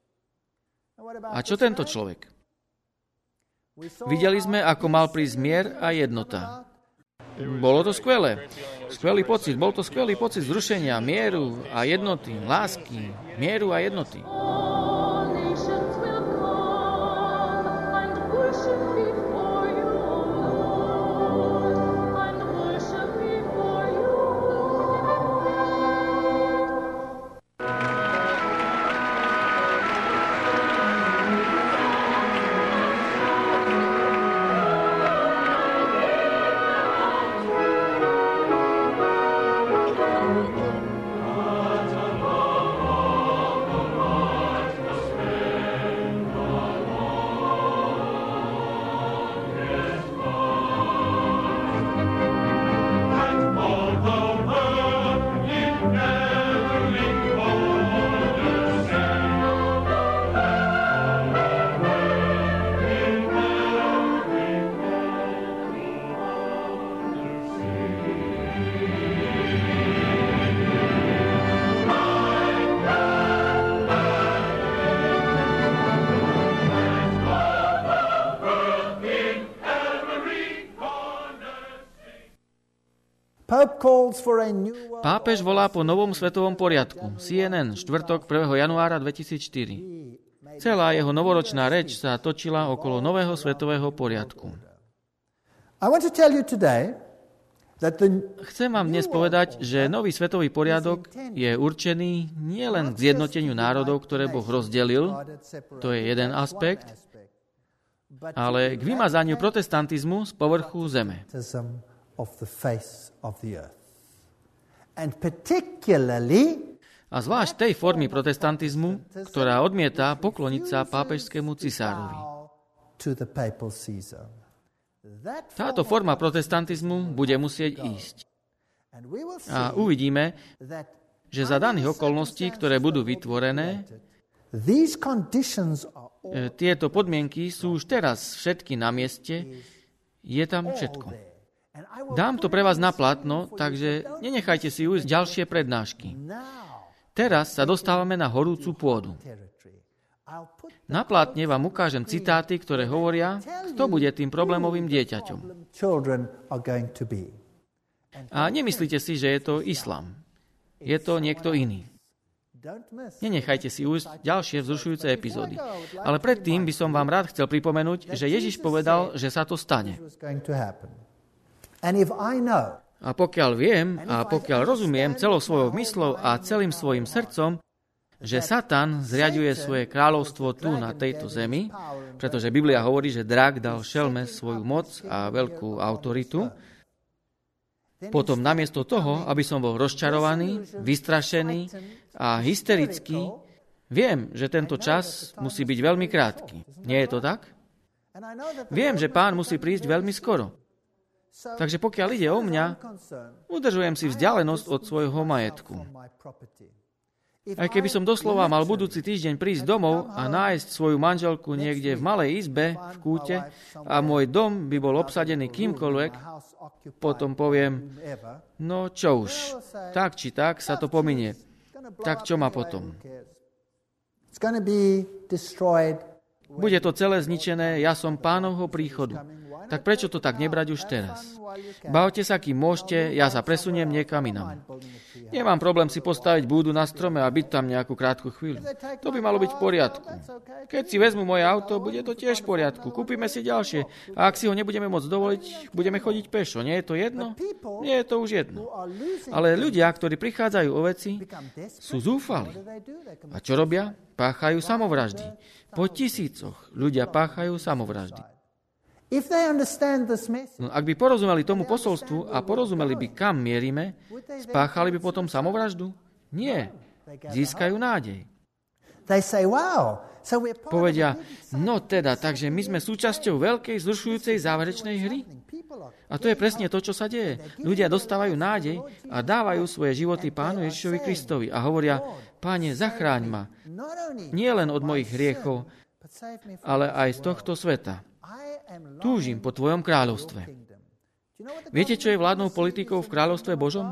A čo tento človek? Videli sme, ako mal prísť mier a jednota. Bolo to skvelé. Bol to skvelý pocit zrušenia, mieru a jednoty, lásky, mieru a jednoty. Pápež volá po novom svetovom poriadku. CNN, štvrtok 1. januára 2004. Celá jeho novoročná reč sa točila okolo nového svetového poriadku. Chcem vám dnes povedať, že nový svetový poriadok je určený nielen k zjednoteniu národov, ktoré Boh rozdelil, to je jeden aspekt, ale k vymazaniu protestantizmu z povrchu zeme. A zvlášť tej formy protestantizmu, ktorá odmieta pokloniť sa pápežskému cisárovi. Táto forma protestantizmu bude musieť ísť. A uvidíme, že za daných okolností, ktoré budú vytvorené, tieto podmienky sú už teraz všetky na mieste, je tam všetko. Dám to pre vás na plátno, takže nenechajte si ujsť ďalšie prednášky. Teraz sa dostávame na horúcu pôdu. Na plátne vám ukážem citáty, ktoré hovoria, kto bude tým problémovým dieťaťom. A nemyslíte si, že je to islám. Je to niekto iný. Nenechajte si ujsť ďalšie vzrušujúce epizódy. Ale predtým by som vám rád chcel pripomenúť, že Ježiš povedal, že sa to stane. A pokiaľ viem a pokiaľ rozumiem celou svojou myslou a celým svojim srdcom, že Satan zriaďuje svoje kráľovstvo tu na tejto zemi, pretože Biblia hovorí, že drak dal šelme svoju moc a veľkú autoritu, potom namiesto toho, aby som bol rozčarovaný, vystrašený a hysterický, viem, že tento čas musí byť veľmi krátky. Nie je to tak? Viem, že Pán musí prísť veľmi skoro. Takže pokiaľ ide o mňa, udržujem si vzdialenosť od svojho majetku. Aj keby som doslova mal budúci týždeň prísť domov a nájsť svoju manželku niekde v malej izbe v kúte a môj dom by bol obsadený kýmkoľvek, potom poviem, no čo už, tak či tak sa to pominie. Tak čo ma potom? Bude to celé zničené jasom Pánovho príchodu. Tak prečo to tak nebrať už teraz? Bavte sa, kým môžete, ja sa presuniem niekam inam. Nemám problém si postaviť búdu na strome a byť tam nejakú krátku chvíľu. To by malo byť v poriadku. Keď si vezmu moje auto, bude to tiež v poriadku. Kúpime si ďalšie. A ak si ho nebudeme môcť dovoliť, budeme chodiť pešo. Nie je to jedno? Nie je to už jedno. Ale ľudia, ktorí prichádzajú o veci, sú zúfali. A čo robia? Páchajú samovraždy. Po tisícoch ľudia páchajú samovraždy. No, ak by porozumeli tomu posolstvu a porozumeli by, kam mierime, spáchali by potom samovraždu? Nie. Získajú nádej. Povedia, no teda, takže my sme súčasťou veľkej zrušujúcej záverečnej hry. A to je presne to, čo sa deje. Ľudia dostávajú nádej a dávajú svoje životy Pánu Ježišovi Kristovi a hovoria, Páne, zachráň ma. Nie len od mojich hriechov, ale aj z tohto sveta. Túžim po tvojom kráľovstve. Viete, čo je vládnou politikou v kráľovstve Božom?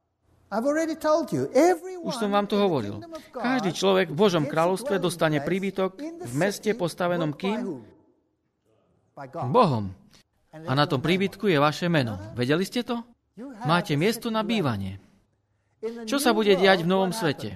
Už som vám to hovoril. Každý človek v Božom kráľovstve dostane príbytok v meste postavenom kým? Bohom. A na tom príbytku je vaše meno. Vedeli ste to? Máte miesto na bývanie. Čo sa bude diať v novom svete?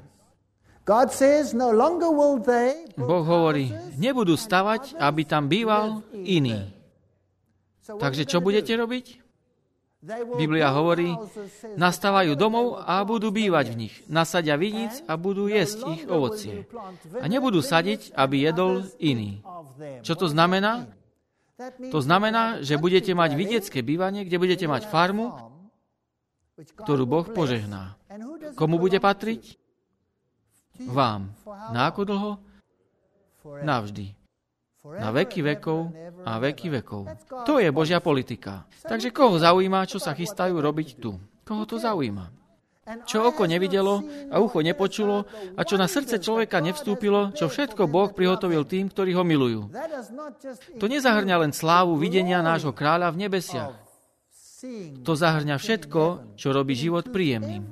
Boh hovorí, nebudú stavať, aby tam býval iný. Takže čo budete robiť? Biblia hovorí, nastávajú domov a budú bývať v nich. Nasadia viníc a budú jesť ich ovocie. A nebudú sadiť, aby jedol iný. Čo to znamená? To znamená, že budete mať vidiecké bývanie, kde budete mať farmu, ktorú Boh požehná. Komu bude patriť? Vám. Na ako dlho? Navždy. Na veky vekov a veky vekov. To je Božia politika. Takže koho zaujíma, čo sa chystajú robiť tu? Koho to zaujíma? Čo oko nevidelo a ucho nepočulo a čo na srdce človeka nevstúpilo, čo všetko Boh prihotovil tým, ktorí ho milujú. To nezahŕňa len slávu videnia nášho kráľa v nebesiach. To zahŕňa všetko, čo robí život príjemným.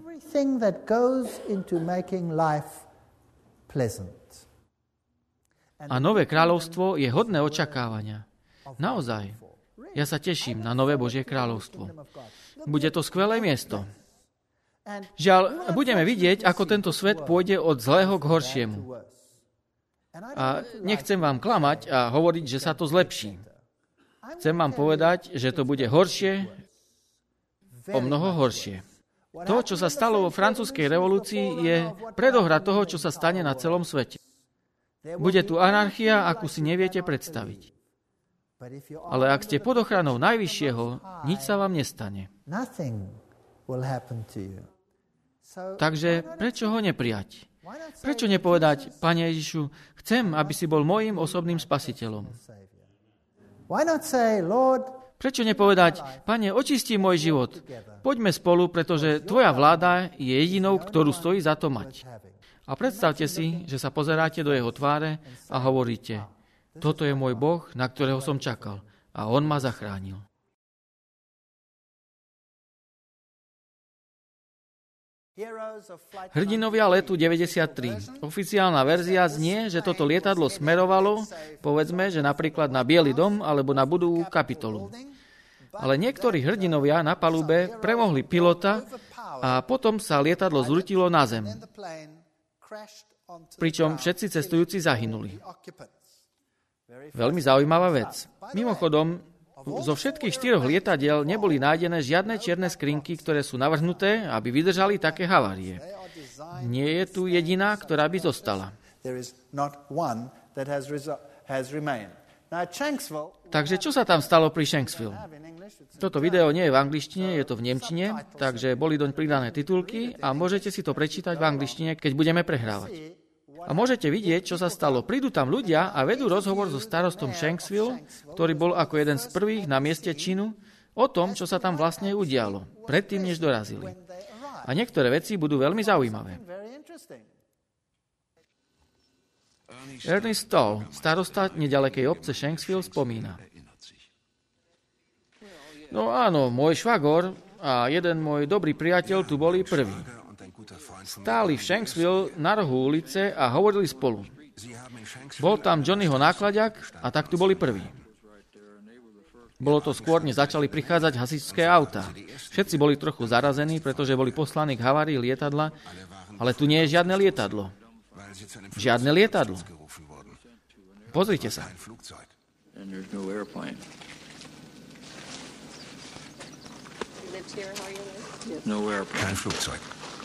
A nové kráľovstvo je hodné očakávania. Naozaj. Ja sa teším na nové Božie kráľovstvo. Bude to skvelé miesto. Žiaľ, budeme vidieť, ako tento svet pôjde od zlého k horšiemu. A nechcem vám klamať a hovoriť, že sa to zlepší. Chcem vám povedať, že to bude horšie, o mnoho horšie. To, čo sa stalo vo francúzskej revolúcii, je predohra toho, čo sa stane na celom svete. Bude tu anarchia, akú si neviete predstaviť. Ale ak ste pod ochranou Najvyššieho, nič sa vám nestane. Takže prečo ho neprijať? Prečo nepovedať, Pane Ježišu, chcem, aby si bol mojím osobným spasiteľom? Prečo nepovedať, Pane, očisti môj život, poďme spolu, pretože tvoja vláda je jedinou, ktorú stojí za to mať. A predstavte si, že sa pozeráte do jeho tváre a hovoríte, toto je môj Boh, na ktorého som čakal a on ma zachránil. Hrdinovia letu 93. Oficiálna verzia znie, že toto lietadlo smerovalo, povedzme, že napríklad na Biely dom alebo na budovu Kapitolu. Ale niektorí hrdinovia na palube premohli pilota a potom sa lietadlo zrútilo na zem. Pričom všetci cestujúci zahynuli. Veľmi zaujímavá vec. Mimochodom, zo všetkých 4 lietadiel neboli nájdené žiadne čierne skrinky, ktoré sú navrhnuté, aby vydržali také havárie. Nie je tu jediná, ktorá by zostala. Takže čo sa tam stalo pri Shanksville? Toto video nie je v angličtine, je to v nemčine, takže boli doň pridané titulky a môžete si to prečítať v angličtine, keď budeme prehrávať. A môžete vidieť, čo sa stalo. Prídu tam ľudia a vedú rozhovor so starostom Shanksville, ktorý bol ako jeden z prvých na mieste činu, o tom, čo sa tam vlastne udialo, predtým, než dorazili. A niektoré veci budú veľmi zaujímavé. Ernest Stoll, starosta nedalekej obce Shanksville, spomína. No áno, môj švagor a jeden môj dobrý priateľ tu boli prví. Stáli v Shanksville na rohu ulice a hovorili spolu. Bol tam Johnnyho nákladiak a tak tu boli prví. Bolo to skôr, než začali prichádzať hasičské autá. Všetci boli trochu zarazení, pretože boli poslaní k havárii lietadla, ale tu nie je žiadne lietadlo. Žiadne lietadlo. Pozrite sa. Kein Flugzeug.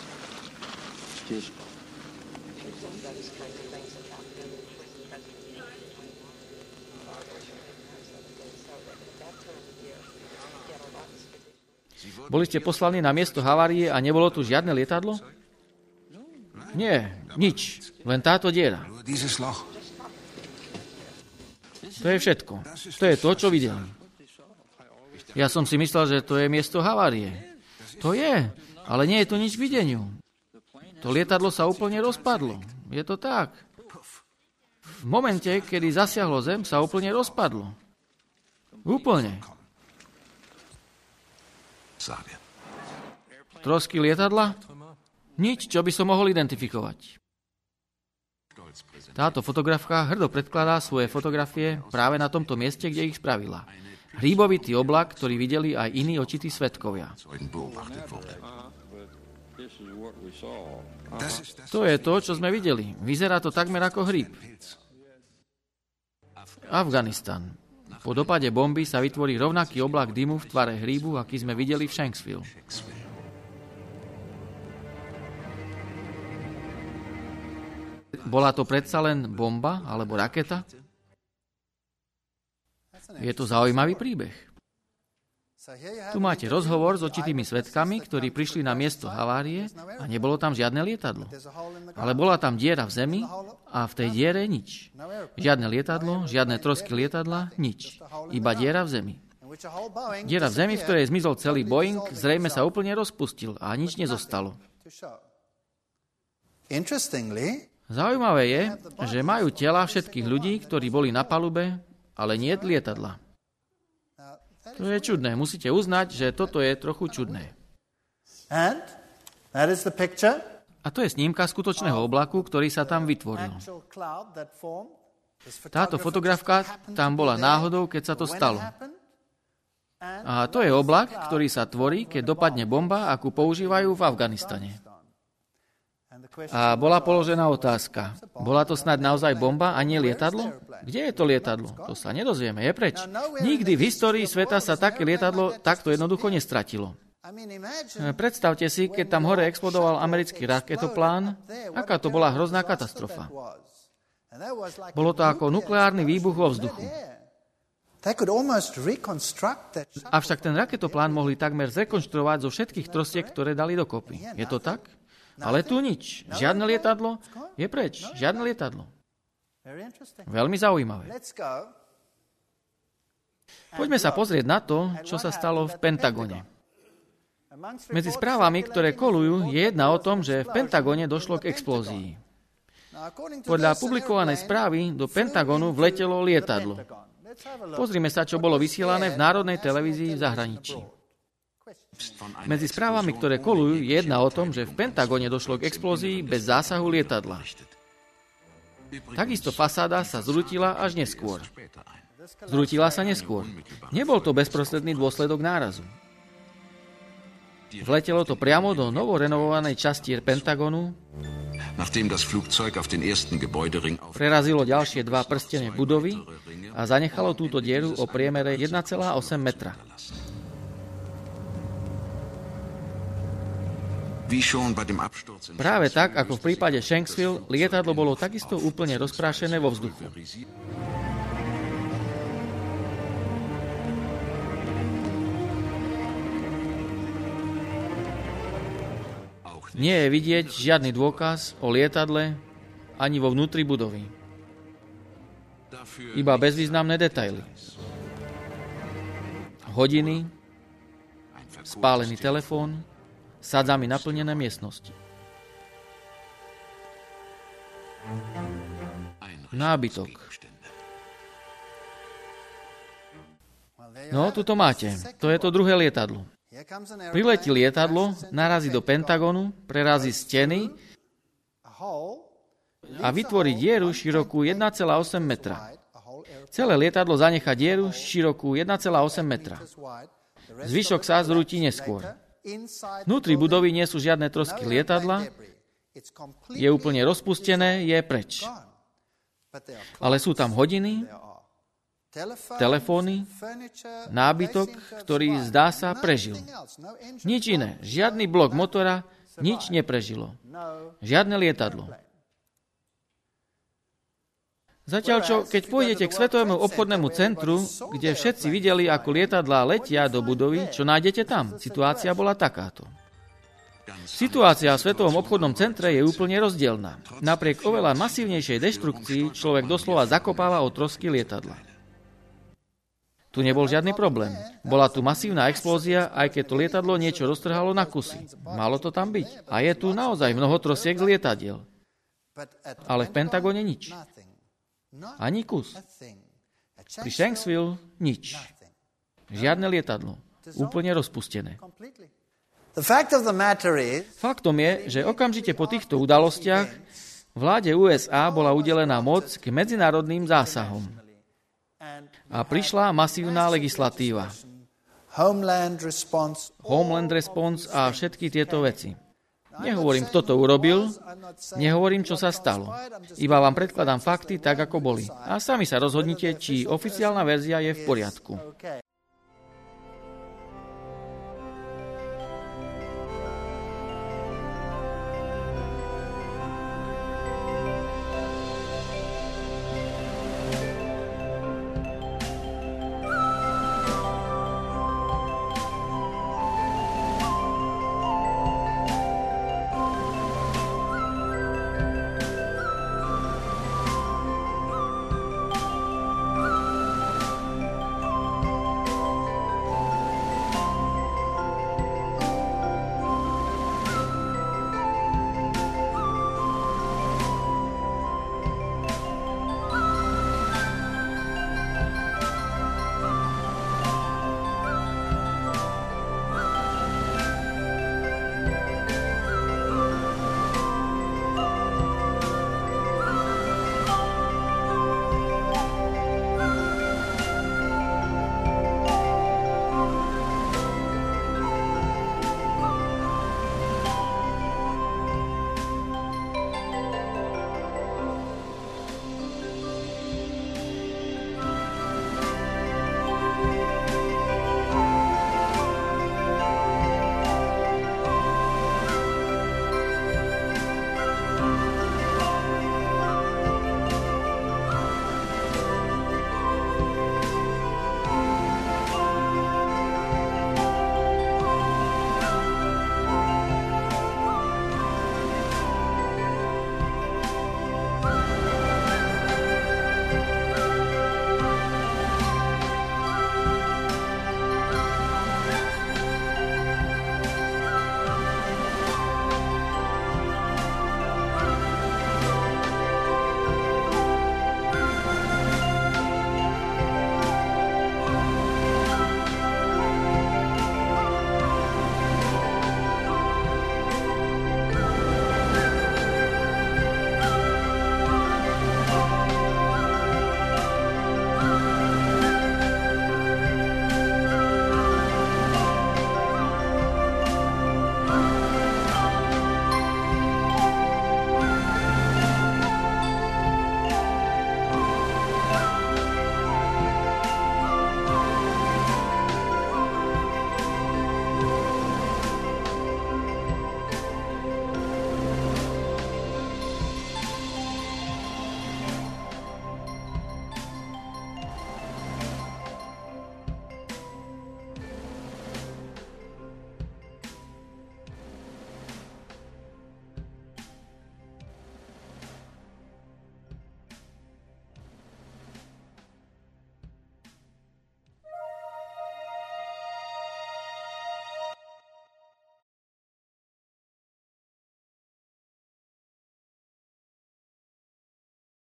Boli ste poslaní na miesto havárie a nebolo tu žiadne lietadlo? Nie, nič. Len táto diera. To je všetko. To je to, čo videli. Ja som si myslel, že to je miesto havárie. To je, ale nie je tu nič k videniu. To lietadlo sa úplne rozpadlo. Je to tak. V momente, kedy zasiahlo zem, sa úplne rozpadlo. Úplne. Trosky lietadla? Nič, čo by som mohol identifikovať. Táto fotografka hrdo predkladá svoje fotografie práve na tomto mieste, kde ich spravila. Hríbovitý oblak, ktorý videli aj iní očití svedkovia. To je to, čo sme videli. Vyzerá to takmer ako hríb. Afganistan. Po dopade bomby sa vytvorí rovnaký oblak dymu v tvare hríbu, aký sme videli v Shanksville. Bola to predsa len bomba alebo raketa? Je to zaujímavý príbeh. Tu máte rozhovor s očitými svedkami, ktorí prišli na miesto havárie a nebolo tam žiadne lietadlo. Ale bola tam diera v zemi a v tej diere nič. Žiadne lietadlo, žiadne trosky lietadla, nič. Iba diera v zemi. Diera v zemi, v ktorej zmizol celý Boeing, zrejme sa úplne rozpustil a nič nezostalo. Zaujímavé je, že majú tela všetkých ľudí, ktorí boli na palube, ale nie lietadla. To je čudné. Musíte uznať, že toto je trochu čudné. A to je snímka skutočného oblaku, ktorý sa tam vytvoril. Táto fotografka tam bola náhodou, keď sa to stalo. A to je oblak, ktorý sa tvorí, keď dopadne bomba, akú používajú v Afganistane. A bola položená otázka. Bola to snáď naozaj bomba a nie lietadlo? Kde je to lietadlo? To sa nedozvieme, je preč. Nikdy v histórii sveta sa také lietadlo takto jednoducho nestratilo. Predstavte si, keď tam hore explodoval americký raketoplán, aká to bola hrozná katastrofa. Bolo to ako nukleárny výbuch vo vzduchu. Avšak ten raketoplán mohli takmer zrekonštruovať zo všetkých trosiek, ktoré dali dokopy. Je to tak? Ale tu nič. Žiadne lietadlo. Je preč. Žiadne lietadlo. Veľmi zaujímavé. Poďme sa pozrieť na to, čo sa stalo v Pentagone. Medzi správami, ktoré kolujú, je jedna o tom, že v Pentagone došlo k explózii. Podľa publikovanej správy do Pentagonu vletelo lietadlo. Pozrime sa, čo bolo vysielané v národnej televízii v zahraničí. Medzi správami, ktoré kolujú, je jedna o tom, že v Pentagone došlo k explózii bez zásahu lietadla. Takisto fasáda sa zrútila až neskôr. Zrútila sa neskôr. Nebol to bezprostredný dôsledok nárazu. Vletelo to priamo do novorenovovanej časti Pentagonu, prerazilo ďalšie dva prstené budovy a zanechalo túto dieru o priemere 1,8 metra. Práve tak, ako v prípade Shanksville, lietadlo bolo takisto úplne rozprášené vo vzduchu. Nie je vidieť žiadny dôkaz o lietadle ani vo vnútri budovy. Iba bezvýznamné detaily. Hodiny, spálený telefón, sádzami naplnené miestnosti. Nábytok. No, tuto máte. To je to druhé lietadlo. Priletí lietadlo, narazí do Pentagonu, prerazí steny a vytvorí dieru širokú 1,8 metra. Celé lietadlo zanechá dieru širokú 1,8 metra. Zvyšok sa zrúti neskôr. Vnútri budovy nie sú žiadne trosky lietadla, je úplne rozpustené, je preč. Ale sú tam hodiny, telefóny, nábytok, ktorý zdá sa prežil. Nič iné, žiadny blok motora, nič neprežilo. Žiadne lietadlo. Zatiaľ čo, keď pôjdete k Svetovému obchodnému centru, kde všetci videli, ako lietadlá letia do budovy, čo nájdete tam? Situácia bola takáto. Situácia v Svetovom obchodnom centre je úplne rozdielna. Napriek oveľa masívnejšej deštrukcii človek doslova zakopáva o trosky lietadla. Tu nebol žiadny problém. Bola tu masívna explózia, aj keď to lietadlo niečo roztrhalo na kusy. Malo to tam byť. A je tu naozaj mnoho trosiek z lietadiel. Ale v Pentagone nič. Ani kus. Pri Shanksville nič. Žiadne lietadlo. Úplne rozpustené. Faktom je, že okamžite po týchto udalostiach vláde USA bola udelená moc k medzinárodným zásahom. A prišla masívna legislatíva. Homeland Response a všetky tieto veci. Nehovorím, kto to urobil, nehovorím, čo sa stalo. Iba vám predkladám fakty tak, ako boli. A sami sa rozhodnite, či oficiálna verzia je v poriadku.